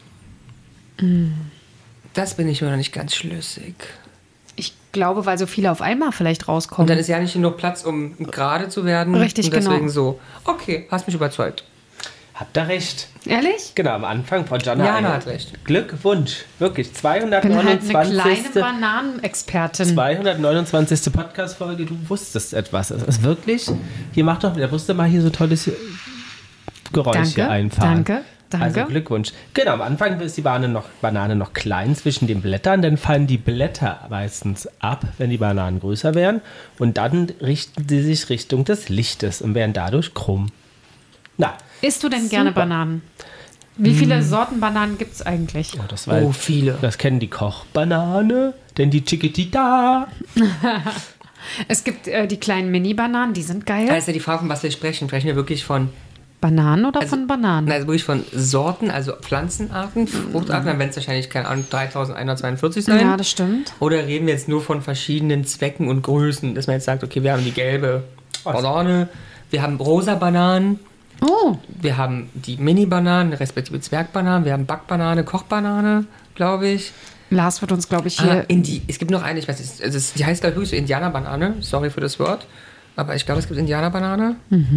Das bin ich mir noch nicht ganz schlüssig. Ich glaube, weil so viele auf einmal vielleicht Und rauskommen. dann ist ja nicht genug Platz, um gerade zu werden. Richtig, und deswegen genau. so. Okay, hast mich überzeugt. Habt ihr recht. Ehrlich? Genau, am Anfang von Jana. Jana ein- hat recht. Glückwunsch. Wirklich. Ich bin halt eine zweihundertneunundzwanzig. kleine Bananenexpertin. zweihundertneunundzwanzig. Podcast-Folge. Du wusstest etwas. Es ist wirklich... Hier mach doch... Der wusste mal hier so tolles Geräusch Danke, hier einfahren. danke, danke. Also Glückwunsch. Genau, am Anfang ist die Banane noch, Banane noch klein zwischen den Blättern. Dann fallen die Blätter meistens ab, wenn die Bananen größer werden. Und dann richten sie sich Richtung des Lichtes und werden dadurch krumm. Na, Isst du denn gerne Super. Bananen? Wie viele Sorten Bananen gibt es eigentlich? oh, das war... Oh, viele. Das kennen die Kochbanane, denn die Chiquitita. Es gibt äh, die kleinen Mini-Bananen, die sind geil. Da ist ja die Frage, von was wir sprechen. Sprechen wir wirklich von, Bananen oder Also- von Bananen? also wirklich von Sorten, also Pflanzenarten, Fruchtarten, dann werden es wahrscheinlich, keine Ahnung, dreitausendeinhundertzweiundvierzig sein. Ja, das stimmt. Oder reden wir jetzt nur von verschiedenen Zwecken und Größen, dass man jetzt sagt, okay, wir haben die gelbe Banane, wir haben rosa Bananen, Oh, wir haben die Mini-Bananen, respektive Zwergbananen, wir haben Backbanane, Kochbanane, glaube ich. Lars wird uns, glaube ich, Ah, hier... Indi es gibt noch eine, ich weiß nicht, also es- die heißt glaube ich so Indianerbanane, sorry für das Wort, aber ich glaube, es gibt Indianerbanane.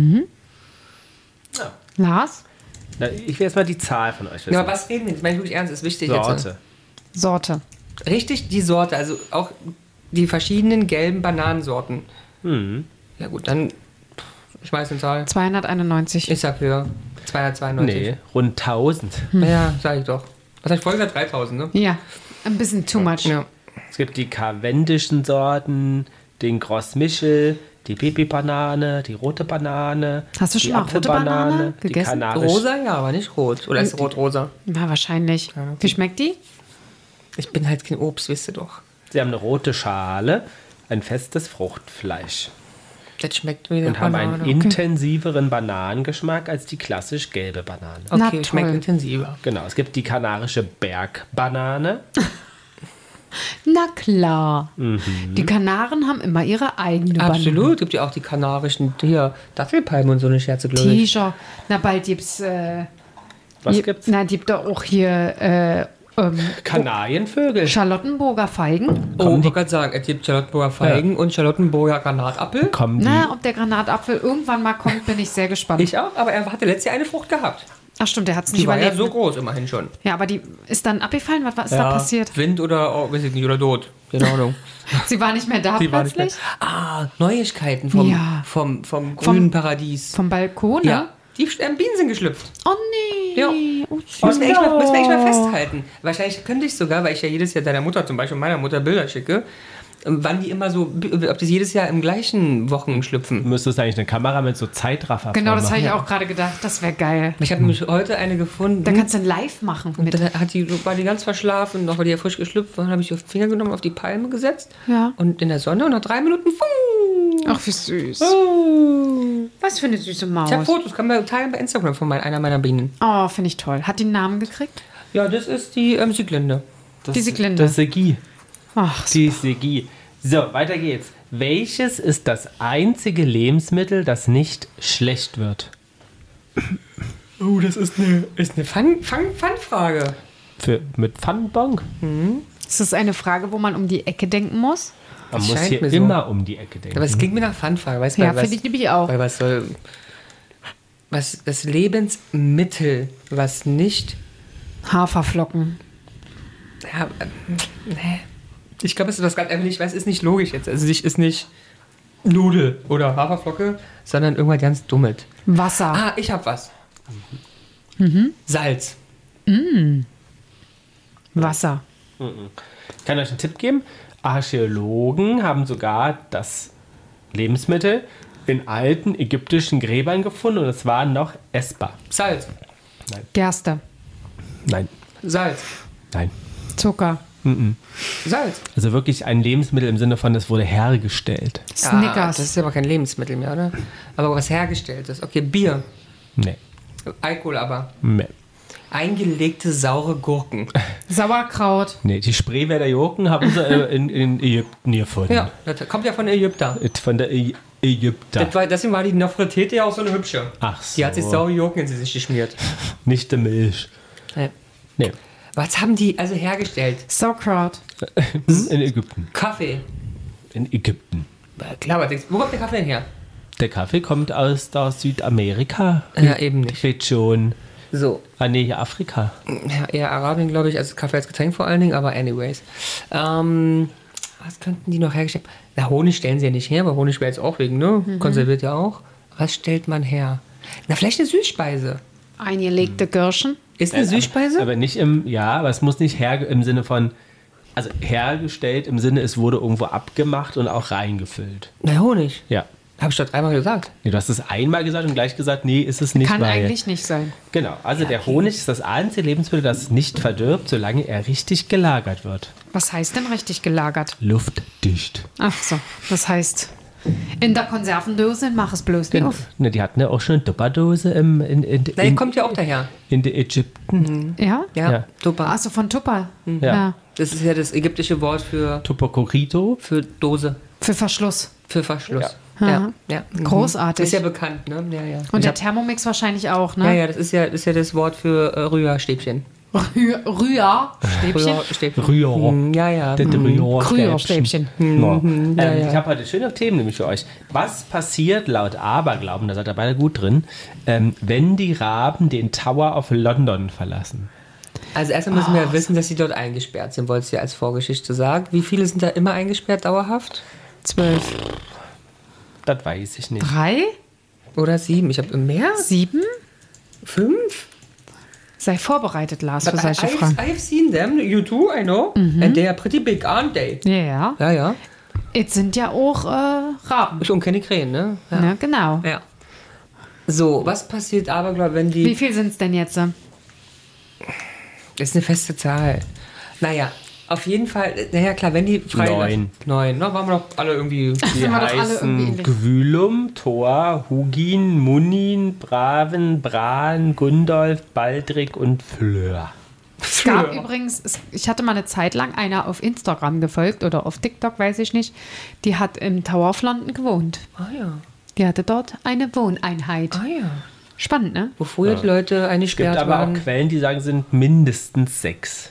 Lars? Na, ich will jetzt mal die Zahl von euch wissen. Ja, aber was reden wir? Das meine ich wirklich ernst, ist wichtig jetzt. Sorte. Sorte. Richtig, die Sorte, also auch die verschiedenen gelben Bananensorten. Hm. Ja gut, dann ich schmeiß eine Zahl. zweihunderteinundneunzig. Ich sag höher. zweihundertzweiundneunzig. Nee, rund tausend. Ja, sag ich doch. Was hab ich vorhin gesagt? dreitausend, ne? Ja, ein bisschen too much. Ja. Es gibt die Cavendischen Sorten, den Gros Michel, die Baby-Banane, die rote Banane. Hast du schon die mal rote Apfelbanane, Banane die gegessen? kanarisch- Rosa, ja, aber nicht rot. Oder ist rot-rosa? Na, wahrscheinlich. Wie schmeckt die? Ich bin halt kein Obst, wisst ihr doch. Sie haben eine rote Schale, ein festes Fruchtfleisch Das schmeckt wie eine und haben einen Banane. intensiveren Bananengeschmack als die klassisch gelbe Banane. Na, Okay, schmeckt toll. intensiver. Genau, es gibt die kanarische Bergbanane. Na klar. Mhm. Die Kanaren haben immer ihre eigene Absolut, gibt ja auch die kanarischen hier Dattelpalmen und so eine Scherze, glaube Bananen. ich. T-Shirt. Na, bald gibt's... Äh, Was hier- gibt's? Na, gibt doch auch hier äh, ähm, Kanarienvögel. Charlottenburger Feigen. Oh, Kommen ich die- wollte gerade sagen, es gibt Charlottenburger Feigen und Charlottenburger Granatapfel. Kommen die, Na, ob der Granatapfel irgendwann mal kommt, bin ich sehr gespannt. Ich auch, aber er hatte letztes Jahr eine Frucht gehabt. Ach stimmt, der hat es nicht Die war ja überlebt. so groß immerhin schon. Ja, aber die ist dann abgefallen? Was, was ist da passiert? Wind oder, oh, weiß ich nicht, oder tot. Keine Ahnung. Sie war nicht mehr da Die war nicht plötzlich? mehr. Ah, Neuigkeiten vom, Ja. vom, vom grünen Paradies. Vom Balkon, ne? Ja, die ähm, Bienen sind geschlüpft. Oh nee. Ja. Oh, süß. Müssen wir, echt mal, müssen wir echt mal festhalten. Wahrscheinlich könnte ich sogar, weil ich ja jedes Jahr deiner Mutter zum Beispiel und meiner Mutter Bilder schicke, ähm, wann die immer so, ob die jedes Jahr im gleichen Wochen schlüpfen. müsstest eigentlich eine Kamera mit so Zeitraffer Genau, das habe vormachen. ich auch gerade gedacht. Das wäre geil. Ich habe nämlich heute eine gefunden. Da kannst du ein Live machen und mit. dann hat die, war die ganz verschlafen, noch weil die ja frisch geschlüpft war, habe ich auf den Finger genommen, auf die Palme gesetzt Ja. und in der Sonne und nach drei Minuten, fuh, Ach, wie süß. fuh. Was für eine süße Maus. Ich habe Fotos, kann man teilen bei Instagram von mein, einer meiner Bienen. Oh, finde ich toll. Hat die einen Namen gekriegt? Ja, das ist die ähm, Sieglinde. Das, Die Sieglinde. Das Segie. Ach, Die Segie. So, weiter geht's. Welches ist das einzige Lebensmittel, das nicht schlecht wird? Oh, das ist eine, ist eine Fun, Fun, Fun-Frage. Für, mit Pfannenbon? ist das eine Frage, wo man um die Ecke denken muss? Man Das muss scheint hier mir so. immer um die Ecke denken. Aber es klingt mir nach Fun-Frage. Weißt du, Ja, weil was- finde ich nämlich auch. Weil was soll. Was, das Lebensmittel, was nicht. Haferflocken. Ja, äh, nee. Ich glaube, es ist was ganz einfach nicht, weil es ist nicht logisch jetzt. Also, es ist nicht Nudel oder Haferflocke, sondern irgendwas ganz Dummes. Wasser. Ah, ich hab was. Salz. Wasser. Ich kann euch einen Tipp geben. Archäologen haben sogar das Lebensmittel in alten ägyptischen Gräbern gefunden und es war noch essbar. Salz. Gerste. Nein, Salz. nein. Zucker. Salz. Also wirklich ein Lebensmittel im Sinne von, es wurde hergestellt. Ah, Snickers. das ist aber kein Lebensmittel mehr, oder? Aber was hergestelltes. Okay, Bier. Nee, Alkohol aber. nee. Eingelegte saure Gurken. Sauerkraut. Nee, die Spreewälder Gurken haben sie äh, in, in Ägypten gefunden. Ja, das kommt ja von Ägypter. Von der Ä Ägypter. Das war, deswegen war die Nofretete ja auch so eine hübsche. Ach so. Die hat sich saure Gurken in sich geschmiert. Nicht die Milch. Ja. Nee, Was haben die also hergestellt? Sauerkraut. in Ägypten. Kaffee. In Ägypten. Klar, aber denkst, wo kommt der Kaffee denn her? Der Kaffee kommt aus der Südamerika. Ja, eben nicht. Region. So, Ah, nee, hier Afrika. ja, eher Arabien, glaube ich, also Kaffee als Getränk vor allen Dingen, aber anyways. Ähm, was könnten die noch hergestellt? Na, Honig stellen sie ja nicht her, weil Honig wäre jetzt auch wegen, ne? Konserviert ja auch. Was stellt man her? Na, vielleicht eine Süßspeise. Eingelegte Gürschen. Ist eine Süßspeise? Aber nicht im, ja, aber es muss nicht her im Sinne von, also hergestellt im Sinne, es wurde irgendwo abgemacht und auch reingefüllt. Na, Honig. Ja. Habe ich doch dreimal gesagt. Nee, du hast es einmal gesagt und gleich gesagt, nee, ist es nicht. Kann weil, eigentlich nicht sein. Genau, also der Honig ist das einzige Lebensmittel, das nicht verdirbt, solange er richtig gelagert wird. Was heißt denn richtig gelagert? Luftdicht. Ach so, das heißt, in der Konservendose mach es bloß nicht auf. Ne, die hatten ja auch schon eine Tupperdose im, in, in, Na, die in, kommt ja auch daher. in der Ägypten. Ja? Ja, Ja. super. Achso, von Tupper. Ja. Das ist ja das ägyptische Wort für, Tuppercorito. für Dose, Für Verschluss. für Verschluss. Ja. Ja. Ja. Mhm. Großartig. Ist ja bekannt, ne? Ja, ja. Und Ich der hab, Thermomix wahrscheinlich auch, ja, ne? ja, das ist ja, das ist ja das Wort für äh, Rührstäbchen. Rühr, Rühr, Stäbchen. Rührstäbchen. Rühr. Mm, Ja, ja. Das Rühr- Kryostäbchen. Ja. Ähm, ja, ja. Ich habe heute schöne Themen nämlich für euch. Was passiert laut Aberglauben, da seid ihr beide gut drin, ähm, wenn die Raben den Tower of London verlassen? Also erstmal müssen wir ja wissen, dass sie dort eingesperrt sind, wolltest du ja als Vorgeschichte sagen. Wie viele sind da immer eingesperrt dauerhaft? Zwölf. Das weiß ich nicht. Drei? Oder sieben? Ich habe mehr? Sieben? Fünf? Sei vorbereitet, Lars, für But solche I, Fragen. I've, I've seen them, you too, I know. And they are pretty big, aren't they? Ja, ja. Ja, ja. Jetzt sind ja auch äh, Raben. Ich und keine Krähen, ne? Ja. Ne, genau. ja. So, was passiert aber, glaub, wenn die... Wie viel sind es denn jetzt? Das ist eine feste Zahl. Naja, auf jeden Fall, naja klar, wenn die frei... Neun. Neun. Na, waren wir doch alle irgendwie... Die Sind wir doch alle irgendwie heißen ähnlich. Gwylum, Thor, Hugin, Munin, Braven, Bran, Gundolf, Baldric und Fleur. Es gab übrigens, es, ich hatte mal eine Zeit lang einer auf Instagram gefolgt oder auf TikTok, weiß ich nicht. Die hat im Tower of London gewohnt. Ah ja, Die hatte dort eine Wohneinheit. ah ja. Spannend, ne? Wo früher die Leute Es gibt eingesperrt aber waren. auch Quellen, die sagen, sind mindestens sechs.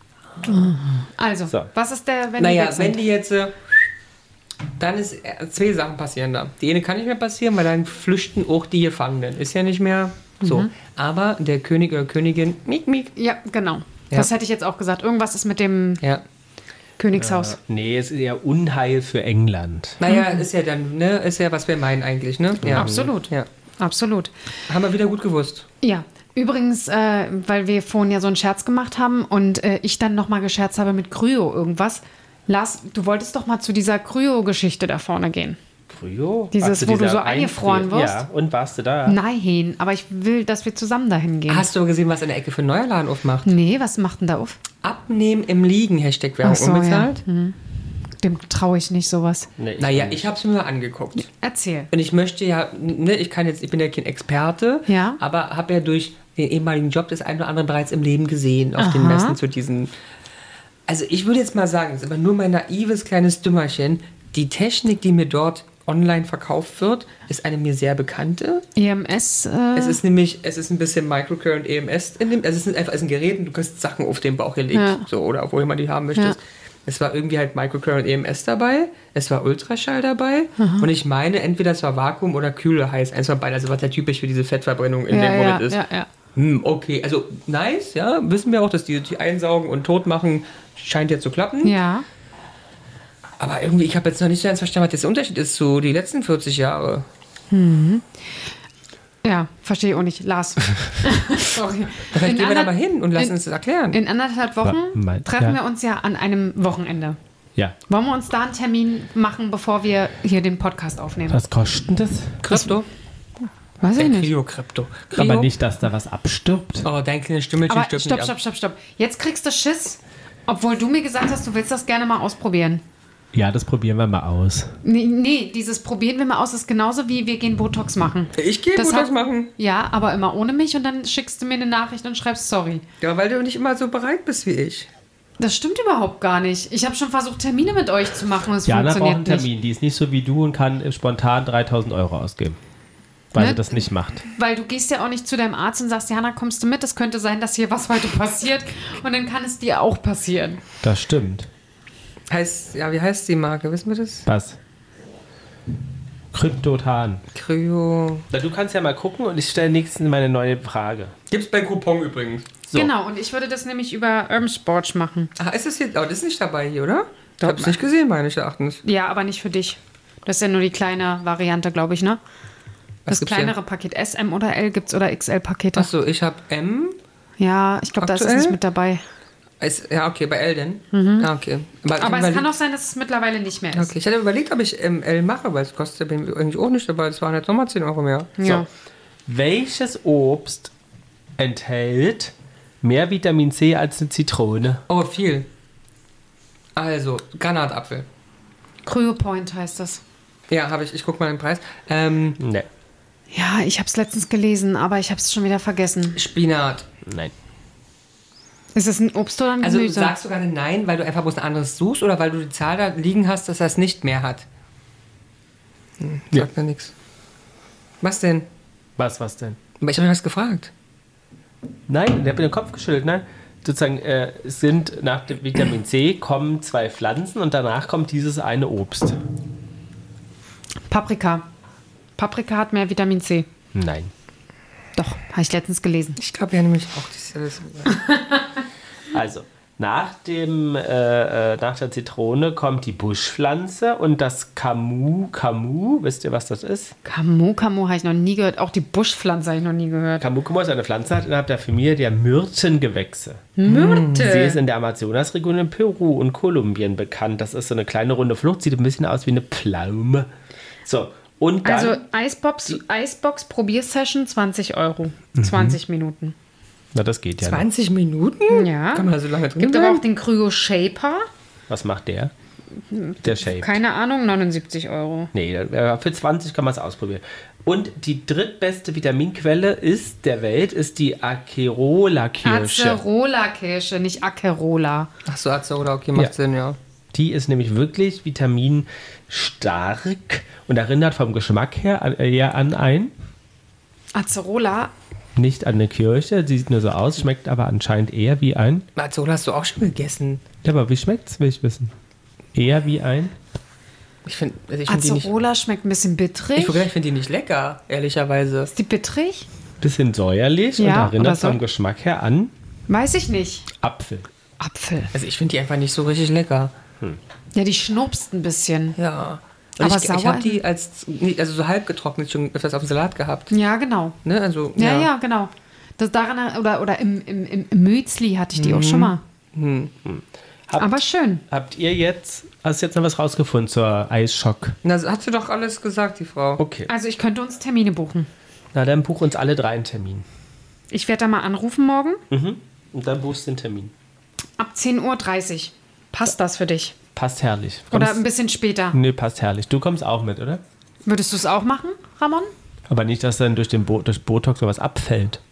Also, So. was ist der, wenn Naja, die weg wenn sind? die jetzt... äh, Dann ist äh, zwei Sachen passieren da. Die eine kann nicht mehr passieren, weil dann flüchten auch die Gefangenen. Ist ja nicht mehr so. Aber der König oder Königin... Miek, miek. Ja, genau. Ja. Das hätte ich jetzt auch gesagt. Irgendwas ist mit dem Ja. Königshaus. Nee, es ist eher Unheil für England. Naja, ist ja dann, ne? Ist ja, was wir meinen eigentlich, ne? Ja. Absolut. Ja. Absolut. Haben wir wieder gut gewusst. Ja, übrigens, äh, weil wir vorhin ja so einen Scherz gemacht haben und äh, ich dann nochmal gescherzt habe mit Kryo irgendwas. Lars, du wolltest doch mal zu dieser Kryo-Geschichte da vorne gehen. Kryo? Dieses, Ach, wo du dieser so eingefroren Einfrier- wirst? Ja, und warst du da? Nein, aber ich will, dass wir zusammen dahin gehen. Hast du gesehen, was in der Ecke für ein neuer Laden aufmacht? Nee, was macht denn da auf? Abnehmen im Liegen, Hashtag Werbung Ach so, unbezahlt. ja. Hm. Dem traue ich nicht sowas. Nee, Naja, auch nicht. ich habe es mir mal angeguckt. Erzähl. Und ich möchte ja, ne, ich kann jetzt, ich bin ja kein Experte, Ja. aber habe ja durch den ehemaligen Job des einen oder anderen bereits im Leben gesehen, auf den Aha. Messen zu diesen. Also ich würde jetzt mal sagen, das ist aber nur mein naives kleines Dümmerchen, die Technik, die mir dort online verkauft wird, ist eine mir sehr bekannte. E M S. Äh, Es ist nämlich, es ist ein bisschen Microcurrent E M S in dem, also es ist einfach es ist ein Gerät und du kannst Sachen auf den Bauch gelegt, Ja. so, oder wo immer die haben möchtest. Ja. Es war irgendwie halt Microcurrent E M S dabei, es war Ultraschall dabei und ich meine, entweder es war Vakuum oder Kühle heiß, eins von beiden, also was ja typisch für diese Fettverbrennung in ja, dem Moment ja, ist. ja, ja. Hm, okay, also nice, ja, wissen wir auch, dass die, die einsaugen und tot machen, scheint ja zu klappen. Ja. Aber irgendwie, ich habe jetzt noch nicht so ganz verstanden, was jetzt der Unterschied ist zu die letzten vierzig Jahre. Ja, verstehe ich auch nicht. Lars. Sorry. Vielleicht In gehen wir da ander- mal hin und lassen in- uns das erklären. In anderthalb Wochen Wa- mein- treffen ja. wir uns ja an einem Wochenende. Ja. Wollen wir uns da einen Termin machen, bevor wir hier den Podcast aufnehmen? Was kostet denn das? Krypto? Weiß ich nicht. Krio-Krypto. Aber nicht, dass da was abstirbt. Oh, dein kleines Stimmelchen Aber stirbt stopp, nicht stopp, ab. stopp, stopp. Jetzt kriegst du Schiss, obwohl du mir gesagt hast, du willst das gerne mal ausprobieren. Ja, das probieren wir mal aus. Nee, nee, dieses probieren wir mal aus ist genauso wie wir gehen Botox machen. Ich gehe Das Botox hat- machen. Ja, aber immer ohne mich und dann schickst du mir eine Nachricht und schreibst sorry. Ja, weil du nicht immer so bereit bist wie ich. Das stimmt überhaupt gar nicht. Ich habe schon versucht, Termine mit euch zu machen und es Jana braucht einen funktioniert nicht. Termin. Die ist nicht so wie du und kann spontan dreitausend Euro ausgeben. Weil Ne? sie das nicht macht. Weil du gehst ja auch nicht zu deinem Arzt und sagst, Jana, kommst du mit? Es könnte sein, dass hier was heute passiert und dann kann es dir auch passieren. Das stimmt. Heißt, ja, wie heißt die Marke? Wissen wir das? Was? Kryptotan. Kryo. Na, du kannst ja mal gucken und ich stelle nächstens meine neue Frage. Gibt's bei Coupon übrigens. So. Genau, und ich würde das nämlich über Urban Sports machen. Ah, ist das hier? Oh, das ist nicht dabei hier, oder? Ich Doch. hab's nicht gesehen, meines Erachtens. Ja, aber nicht für dich. Das ist ja nur die kleine Variante, glaube ich, ne? Was Das gibt's kleinere hier? Paket S, M oder L gibt's oder X L-Pakete. Achso, ich hab M. Ja, ich glaube, da ist es Aktuell? nicht mit dabei. Ist, ja, okay, bei L denn? Ah, okay. Aber, ich Aber hab es kann überlegt- auch sein, dass es mittlerweile nicht mehr ist. Okay, ich hatte überlegt, ob ich ähm, L mache, weil es kostet ja bei mir eigentlich auch nicht, aber es waren jetzt nochmal zehn Euro mehr. Ja. Welches Obst enthält mehr Vitamin C als eine Zitrone? Oh, viel. Also, Granatapfel. Cryo Point heißt das. Ja, habe ich. Ich guck mal den Preis. Ähm, Ne. Ja, ich habe es letztens gelesen, aber ich habe es schon wieder vergessen. Spinat. Nein. Ist es ein Obst oder ein Also Gemüse? sagst du gerade nein, weil du einfach bloß ein anderes suchst oder weil du die Zahl da liegen hast, dass das nicht mehr hat? Hm, Ja. sagt mir nichts. Was denn? Was, was denn? Aber ich habe mich was gefragt. Nein, der hat mir den Kopf geschüttelt. Nein. Sozusagen, äh, es sind nach dem Vitamin C kommen zwei Pflanzen und danach kommt dieses eine Obst. Paprika. Paprika hat mehr Vitamin C. Nein. Doch, habe ich letztens gelesen. Ich glaube ja nämlich auch, das ist ja das. Also, nach, dem, äh, äh, nach der Zitrone kommt die Buschpflanze und das Camus. Camus, wisst ihr, was das ist? Camus, Camus habe ich noch nie gehört. Auch die Buschpflanze habe ich noch nie gehört. Camus Camus ist eine Pflanze hat innerhalb der Familie der Myrtengewächse. Myrte. Sie ist in der Amazonasregion in Peru und Kolumbien bekannt. Das ist so eine kleine runde Frucht, sieht ein bisschen aus wie eine Pflaume. So, und dann... Also Icebox, Icebox Probiersession zwanzig Euro. Mhm. zwanzig Minuten. na, das geht ja. noch. zwanzig Minuten? Ja. Kann man da so lange drin Gibt aber bleiben? auch den Cryo Shaper. Was macht der? Der Shape. Keine Ahnung, neunundsiebzig Euro. Nee, äh, für zwanzig kann man es ausprobieren. Und die drittbeste Vitaminquelle ist der Welt ist die Acerola-Kirsche. Acerola-Kirsche, nicht Acerola. Ach so, Acerola, okay, macht Ja. Sinn, ja. Die ist nämlich wirklich vitaminstark und erinnert vom Geschmack her an- eher an ein, Acerola, nicht an eine Kirsche, sie sieht nur so aus, schmeckt aber anscheinend eher wie ein. Acerola hast du auch schon gegessen. Ja, aber wie schmeckt's, will ich wissen. Eher wie ein. Ich finde also ich find die nicht. Acerola schmeckt ein bisschen bittrig. Ich finde die nicht lecker, ehrlicherweise. Ist die bittrig? Bisschen säuerlich Ja, und oder erinnert so. vom Geschmack her an Weiß ich nicht. Apfel. Apfel. Also ich finde die einfach nicht so richtig lecker. Ja, die schnupst ein bisschen. Ja. Und Aber ich, ich sauer? habe die als, nee, also so halb getrocknet schon öfters auf dem Salat gehabt. Ja, genau. Ne? Also, Ja, ja, genau. Das daran, oder, oder im, im, im im Müsli hatte ich die auch schon mal. Habt, Aber schön. habt ihr jetzt, hast du jetzt noch was rausgefunden zur Eisschock? Na, das hat sie doch alles gesagt, die Frau. Okay. Also ich könnte uns Termine buchen. Na, dann buch uns alle drei einen Termin. Ich werde da mal anrufen morgen. Mhm. Und dann buchst du den Termin. Ab zehn Uhr dreißig. Passt das für dich? Passt herrlich. Oder Kommst- ein bisschen später. Nee, passt herrlich. Du kommst auch mit, oder? Würdest du es auch machen, Ramon? Aber nicht, dass dann durch, den Bo durch Botox sowas abfällt.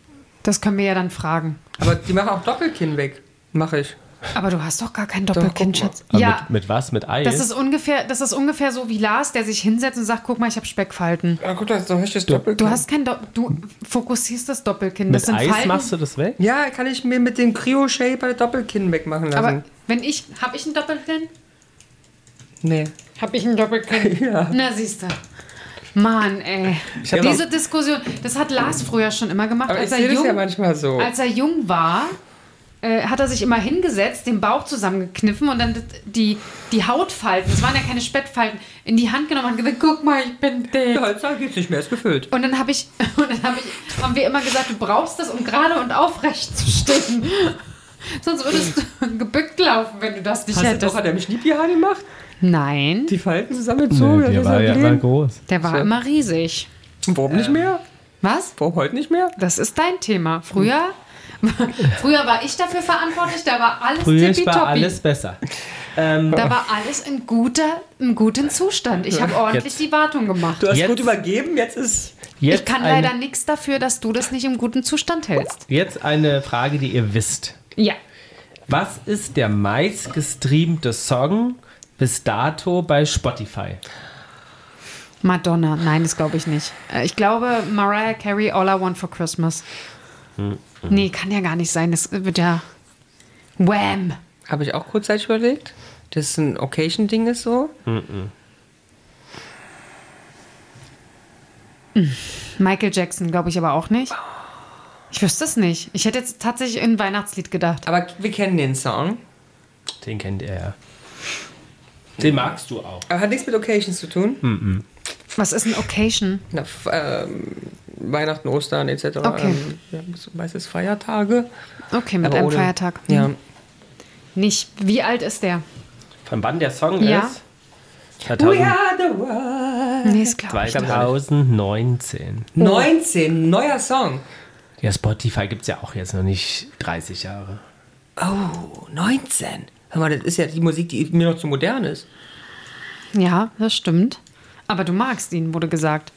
Das können wir ja dann fragen. Aber die machen auch Doppelkinn weg. Mache ich. Aber du hast doch gar kein guck Doppelkinn, mal. Schatz. Aber Ja, mit, mit was? Mit Eis? das ist, ungefähr, das ist ungefähr so wie Lars, der sich hinsetzt und sagt, guck mal, ich habe Speckfalten. Ja, guck, das ist doch echtes Doppelkinn. Du hast kein Do Du fokussierst das Doppelkinn. Das mit sind Eis Falten. machst du das weg? Ja, kann ich mir mit dem Cryo-Shaper Doppelkinn wegmachen lassen. Aber wenn ich... Habe ich ein Doppelkinn? nee. Habe ich ein Doppelkinn? Ja. Na, siehst du. Mann, ey. hab Diese auch- Diskussion, das hat Lars früher schon immer gemacht. Aber ich als, er sehe das jung, ja manchmal so. als er jung war, äh, hat er sich immer hingesetzt, den Bauch zusammengekniffen und dann die, die Hautfalten, das waren ja keine Speckfalten, in die Hand genommen und gesagt, guck mal, ich bin dick. Ja, jetzt geht's nicht mehr, ist gefüllt. Und dann habe ich, und dann hab ich, haben wir immer gesagt, du brauchst das, um gerade und aufrecht zu stehen. Sonst würdest du gebückt laufen, wenn du das nicht Hast du hättest. doch, hat er mich Schniepjahr gemacht? Nein, Die Falten zusammengezogen? Nee, hat der er war so ja gesehen? immer groß. der war So. immer riesig. Und warum nicht mehr? Was? Warum heute nicht mehr? Das ist dein Thema. Früher, früher war ich dafür verantwortlich, da war alles Früher war tippitoppi. alles besser. Ähm, Da war alles in, guter, im guten Zustand. Ich habe ordentlich Jetzt- die Wartung gemacht. Du hast Jetzt- gut übergeben, jetzt ist... jetzt Ich kann eine, leider nichts dafür, dass du das nicht im guten Zustand hältst. Jetzt eine Frage, die ihr wisst. Ja. Was ist der meistgestreamte Song bis dato bei Spotify? Madonna. Nein, das glaube ich nicht. Äh, Ich glaube Mariah Carey, All I Want for Christmas. Nee, kann ja gar nicht sein. Das wird ja... Wham! Habe ich auch kurzzeitig überlegt. Das ist ein Occasion-Ding ist so. Michael Jackson glaube ich aber auch nicht. Ich wüsste es nicht. Ich hätte jetzt tatsächlich in ein Weihnachtslied gedacht. Aber wir kennen den Song. Den kennt ihr ja. Den magst du auch. Aber hat nichts mit Occasions zu tun. Was ist ein Occasion? Na, f- ähm, Weihnachten, Ostern et cetera. Okay. Ähm, ja, so meistens Feiertage. Okay, mit Aber einem ohne- Feiertag. Ja. Hm. Nicht. Wie alt ist der? Von wann der Song Ja. ist? zweitausend, the world. Nee, ist glaube ich nicht. zweitausendneunzehn. neunzehn, neuer Song. Ja, Spotify gibt es ja auch jetzt noch nicht dreißig Jahre. Oh, neunzehn. Hör mal, das ist ja die Musik, die mir noch zu modern ist. Ja, das stimmt. Aber du magst ihn, wurde gesagt.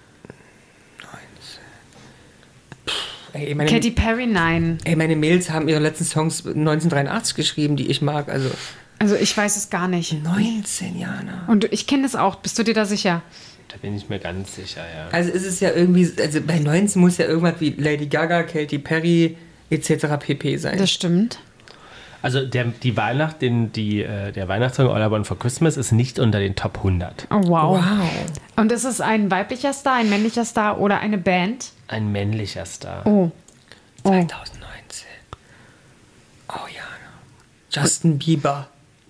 Ey, meine, Katy Perry, nein. ey, meine Mails haben ihre letzten Songs neunzehnhundertdreiundachtzig geschrieben, die ich mag. Also Also ich weiß es gar nicht. neunzehn Jahre. Und ich kenne es auch. Bist du dir da sicher? Da bin ich mir ganz sicher, ja. Also ist es ja irgendwie, also bei neunzehn muss ja irgendwas wie Lady Gaga, Katy Perry et cetera pp. sein. Das stimmt. Also der, die Weihnacht, den, die, äh, der Weihnachtssong All I Want for Christmas ist nicht unter den Top hundert. Oh, wow. Wow. Und ist es ein weiblicher Star, ein männlicher Star oder eine Band? Ein männlicher Star. Oh. Oh. zweitausendneunzehn. Oh ja. Justin Bieber.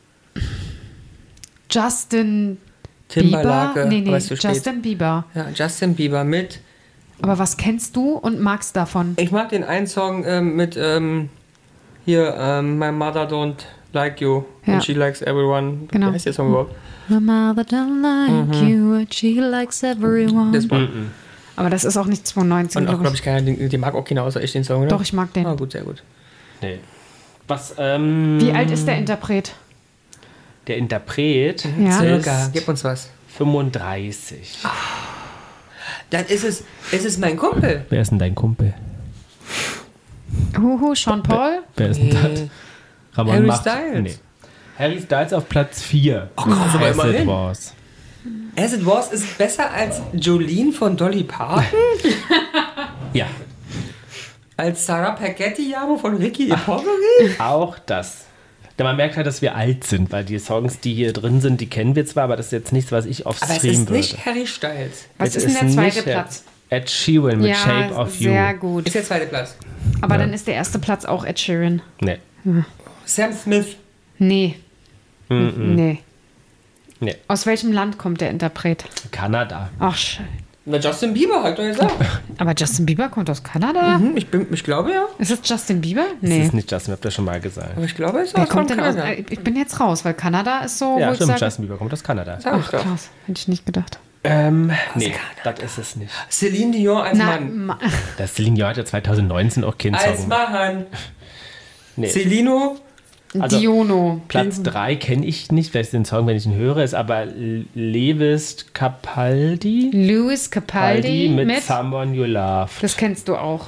Justin Timberlake. Bieber? Nee, nee, weißt du, steht. Justin Bieber. Ja, Justin Bieber mit. Aber was kennst du und magst davon? Ich mag den einen Song ähm, mit ähm, hier ähm, My Mother Don't Like You Ja. and She Likes Everyone. Genau. Wie heißt der Song überhaupt? My mother don't like you, and she likes everyone. Das war. Aber das ist auch nicht zweitausendneunzehn, Und auch, glaube glaube ich. ich, keiner, den, den mag auch keiner außer ich den Song, oder? Doch, ich mag den. Ah, gut, sehr gut. Nee. Was, ähm, Wie alt ist der Interpret? der Interpret? Ja. Circa, Ist gib uns was. fünfunddreißig. Dann ist es, es ist mein Kumpel. Wer ist denn dein Kumpel? Huhu, Sean Paul? Wer ist denn das? Ramon Harry macht- Styles. Nee. Harry Styles auf Platz vier. Oh, krass, aber As it immerhin. was. As It Was ist besser als Jolene von Dolly Parton, Ja, als Sarah Paquette-Jamo von Ricky Poveri. auch das. Da man merkt halt, dass wir alt sind, weil die Songs, die hier drin sind, die kennen wir zwar, aber das ist jetzt nichts, was ich aufs Aber es streamen ist würde. nicht Harry Styles. Was Es ist denn der zweite nicht Platz? Ed Sheeran mit Ja, Shape of You. sehr gut. Ist der zweite Platz. Aber dann ist der erste Platz auch Ed Sheeran. Nee. Sam Smith. Nee. Nee. Nee. Aus welchem Land kommt der Interpret? Kanada. Ach, schön. Na, Justin Bieber, hat doch gesagt. Aber Justin Bieber kommt aus Kanada? Hm, ich, bin, ich glaube ja. Ist es Justin Bieber? Das Nee. ist nicht Justin, habt ihr schon mal gesagt. Aber ich glaube, es ist Wer aus von kommt denn aus? Kanada. äh, Ich bin jetzt raus, weil Kanada ist so, Ja, wo ich stimmt, sage... Justin Bieber kommt aus Kanada. Sag ich Ach, doch. krass. Hätte ich nicht gedacht. Ähm, nee, das ist es nicht. Celine Dion als Na, Mann. Ma Das Celine Dion hat ja zweitausendneunzehn auch keinen Als Song. Mann. Nee. Celino. Also- Diono. Platz drei kenne ich nicht, vielleicht den Song, wenn ich ihn höre, ist aber L- Lewis Capaldi. Louis Capaldi mit, mit... Someone You Love. Das kennst du auch.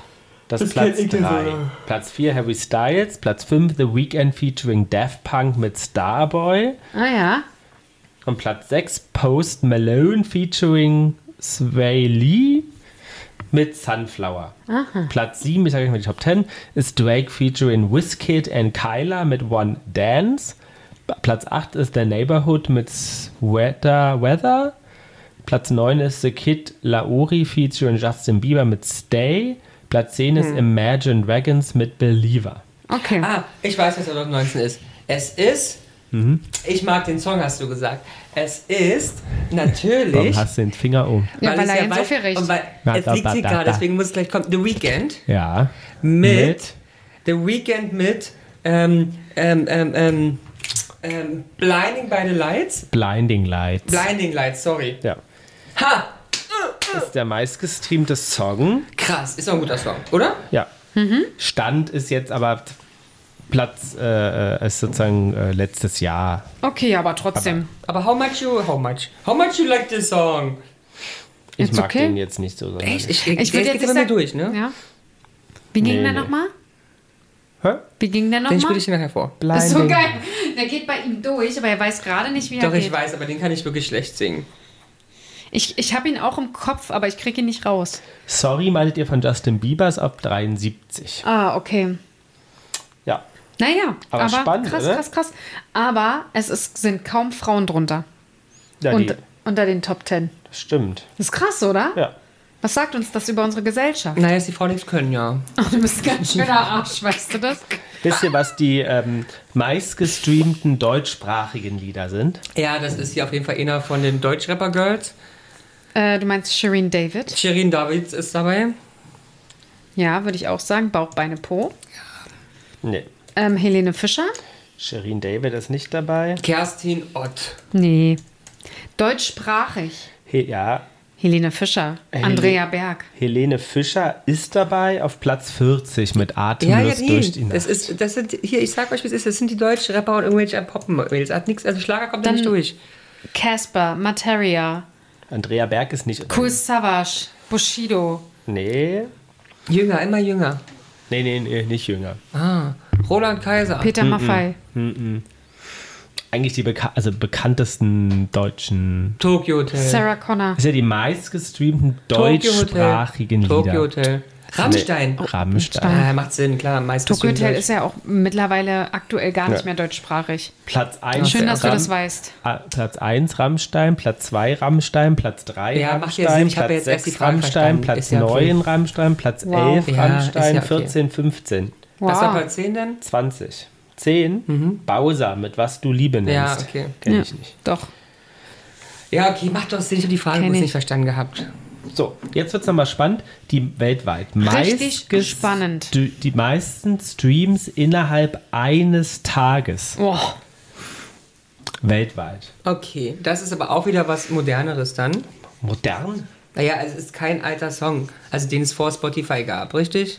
Das ist Das Platz kenn ich drei. so. Platz vier Harry Styles. Platz fünf The Weeknd featuring Daft Punk mit Starboy. Ah ja. Und Platz sechs Post Malone featuring Sway Lee mit Sunflower. Platz sieben, ich sage euch mal die Top zehn, ist Drake featuring Wizkid and Kyla mit One Dance. Platz acht ist The Neighborhood mit Sweater Weather. Platz neun ist The Kid Laroi featuring Justin Bieber mit Stay. Platz zehn ist Imagine Dragons mit Believer. Okay. Ah, ich weiß, was Top neunzehn ist. Es ist, ich mag den Song, hast du gesagt. Es ist natürlich... Warum hast du den Finger um? Ja, weil es er in so weit- viel riecht. Und weil Na, es da, liegt da, hier da, gerade, da. deswegen muss es gleich kommen. The Weeknd Ja. mit... The Weeknd mit ähm, ähm, ähm, ähm, ähm, Blinding by the Lights. Blinding Lights. Blinding Lights, sorry. Ja. Ha! Das ist der meistgestreamte Song. Krass, ist doch ein guter Song, oder? Ja. Stand ist jetzt aber Platz, äh, ist sozusagen äh, letztes Jahr. Okay, aber trotzdem. Aber how much you, how much, how much you like this song? Ich Ist mag okay. den jetzt nicht so. sonderlich. Echt? Ich, Ich ich, würde der jetzt geht nicht bei mir sagen, durch, ne? Ja. Wie ging Nee, der nee. nochmal? Hä? Wie ging der Den nochmal? spiele ich dir nachher vor. Das ist so Blinding. geil. Der geht bei ihm durch, aber er weiß gerade nicht, wie er Doch, geht. ich weiß, aber den kann ich wirklich schlecht singen. Ich, ich habe ihn auch im Kopf, aber ich kriege ihn nicht raus. Sorry, meintet ihr von Justin Biebers ab dreiundsiebzig. Ah, okay. Ja. Naja, Aber aber, spannend, krass, oder? krass, krass. Aber es ist, sind kaum Frauen drunter. Ja, die, Und, unter den Top Ten. das stimmt. Das ist krass, oder? Ja. Was sagt uns das über unsere Gesellschaft? Naja, dass die Frauen nichts können, ja. Ach, du bist ein ganz schöner Arsch, weißt du das? Wisst ihr, was die ähm, meistgestreamten deutschsprachigen Lieder sind? Ja, das ist hier auf jeden Fall einer von den Deutschrapper-Girls. Äh, du meinst Shireen David? Shirin David ist dabei. Ja, würde ich auch sagen. Bauch, Beine, Po. Nee. Ähm, Helene Fischer? Shirin David ist nicht dabei. Kerstin Ott. Nee. Deutschsprachig. He ja, Helene Fischer. Helene- Andrea Berg. Helene Fischer ist dabei auf Platz vierzig mit Ja, ja, Atemlos durch die nee. Nacht. Das ist, das sind, hier, ich sag euch, wie es ist, das sind die Deutschrapper und irgendwelche Poppen-Mädels. Hat nichts, also Schlager kommt da Dann- nicht durch. Casper, Materia, Andrea Berg ist nicht. Kool Savas, Bushido. Nee. Jünger, immer jünger. Nee, nee, nee, nicht jünger. Ah, Roland Kaiser. Peter Maffay. Eigentlich die beka also bekanntesten deutschen. Tokyo Hotel. Sarah Connor. Das ist ja die meistgestreamten Tokyo Hotel. deutschsprachigen Lieder. Tokyo Hotel. Rammstein. Nee, Rammstein. Ah, macht Sinn, klar. Meistens Tokyo Hotel Deutsch. ist ja auch mittlerweile aktuell gar nicht Ja. mehr deutschsprachig. Platz eins. Schön, dass du Ram- das weißt. Ah, Platz eins Rammstein, Platz zwei Rammstein, Platz drei Ja, macht ja Rammstein, Sinn. Ich hab Platz jetzt erst die sechs Frage Rammstein, verstanden. Platz Ist ja neun Rammstein, Platz Wow. elf Ja, Rammstein, ist ja okay. vierzehn, fünfzehn, Was ist Wow. Platz zehn denn? zwanzig. zehn, Bowser mit Was du Liebe nennst. Ja, okay. Kenn Ja, ich nicht. doch. Ja, okay, macht doch Sinn. Ich habe die Frage Kenn bloß ich. nicht verstanden gehabt. So, jetzt wird es nochmal spannend. Die weltweit Richtig meistges- spannend. Du- Die meisten Streams innerhalb eines Tages. Oh, Weltweit. Okay, das ist aber auch wieder was Moderneres dann. Modern? Naja, es ist kein alter Song, also den es vor Spotify gab, richtig?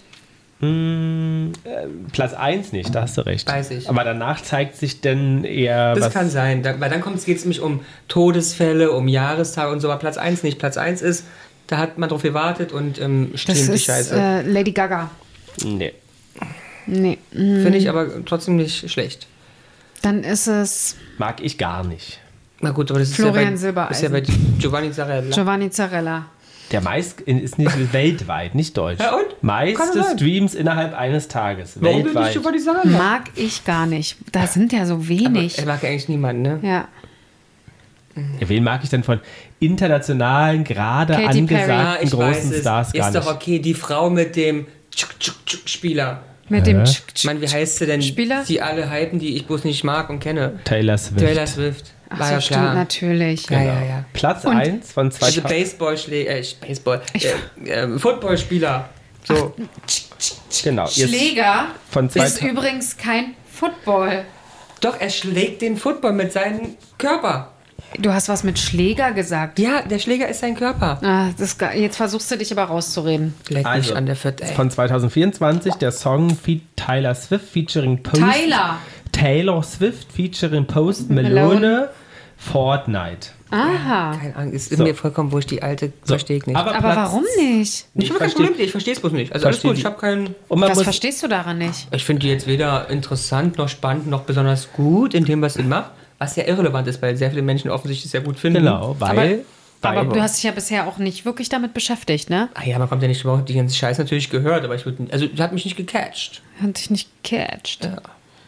Platz eins nicht, da hast du recht. Weiß ich. Aber danach zeigt sich dann eher Das was. kann sein, da, weil dann geht es nämlich um Todesfälle, um Jahrestage und so, aber Platz eins nicht. Platz eins ist, da hat man drauf gewartet und ähm, das streamt die ist Scheiße. äh, Lady Gaga. Nee. Nee. Finde ich aber trotzdem nicht schlecht. Dann ist es Mag ich gar nicht. Na gut, aber das ist Florian ja bei, Silbereisen. ist ja bei Giovanni Zarella. Giovanni Zarella. Der meist ist nicht weltweit, nicht deutsch. Ja, und? Kann Meiste sein. Streams innerhalb eines Tages. Warum denn nicht weltweit. Giovanni Zarella? Mag ich gar nicht. Da sind ja so wenig. Er mag ja eigentlich niemanden, ne? Ja. Ja, wen mag ich denn von internationalen, gerade Katy Perry. Ah, angesagten ich weiß großen es. Stars gar Ist doch nicht? okay, die Frau mit dem Tschuk, Tschuk, Tschuk Spieler. Mit Hä? dem Ich Tsch- Ich meine, wie heißt sie denn? Spieler? Die alle hypen, die ich bloß nicht mag und kenne. Taylor Swift. Taylor Swift. Ach War so, ja stimmt, klar. natürlich. Ja, ja, ja. Platz Und- eins von Diese zweitausend. Baseballschläger, äh, Baseball, äh, äh, Footballspieler. So. Genau. jetzt Schläger von ist zweitausend. übrigens kein Football. Doch, er schlägt den Football mit seinem Körper. Du hast was mit Schläger gesagt. Ja, der Schläger ist sein Körper. Ah, das, ist ge- jetzt versuchst du dich aber rauszureden. Leck mich Also, an der Viert, ey. Von zwanzig vierundzwanzig der Song Fe Tyler Swift featuring Post Tyler. Taylor Swift featuring Post Malone Malone. Fortnite. Aha. Keine Ahnung, ist So. mir vollkommen wurscht, die alte So, verstehe ich nicht. aber- Aber Platz- warum nicht? ich habe kein verstehe- Problem, ich verstehe es bloß nicht. Also alles Verstehe gut, ich die- habe keinen... Und man Was muss, verstehst du daran nicht? Ich finde die jetzt weder interessant, noch spannend, noch besonders gut in dem, was sie macht. Was ja irrelevant ist, weil sehr viele Menschen offensichtlich sehr gut finden. genau, weil... Aber weil du hast dich ja bisher auch nicht wirklich damit beschäftigt, ne? Ah ja, man kommt ja nicht drauf, die ganze Scheiße natürlich gehört, aber ich würde... Also, das hat mich nicht gecatcht. Hat dich nicht gecatcht. Ja.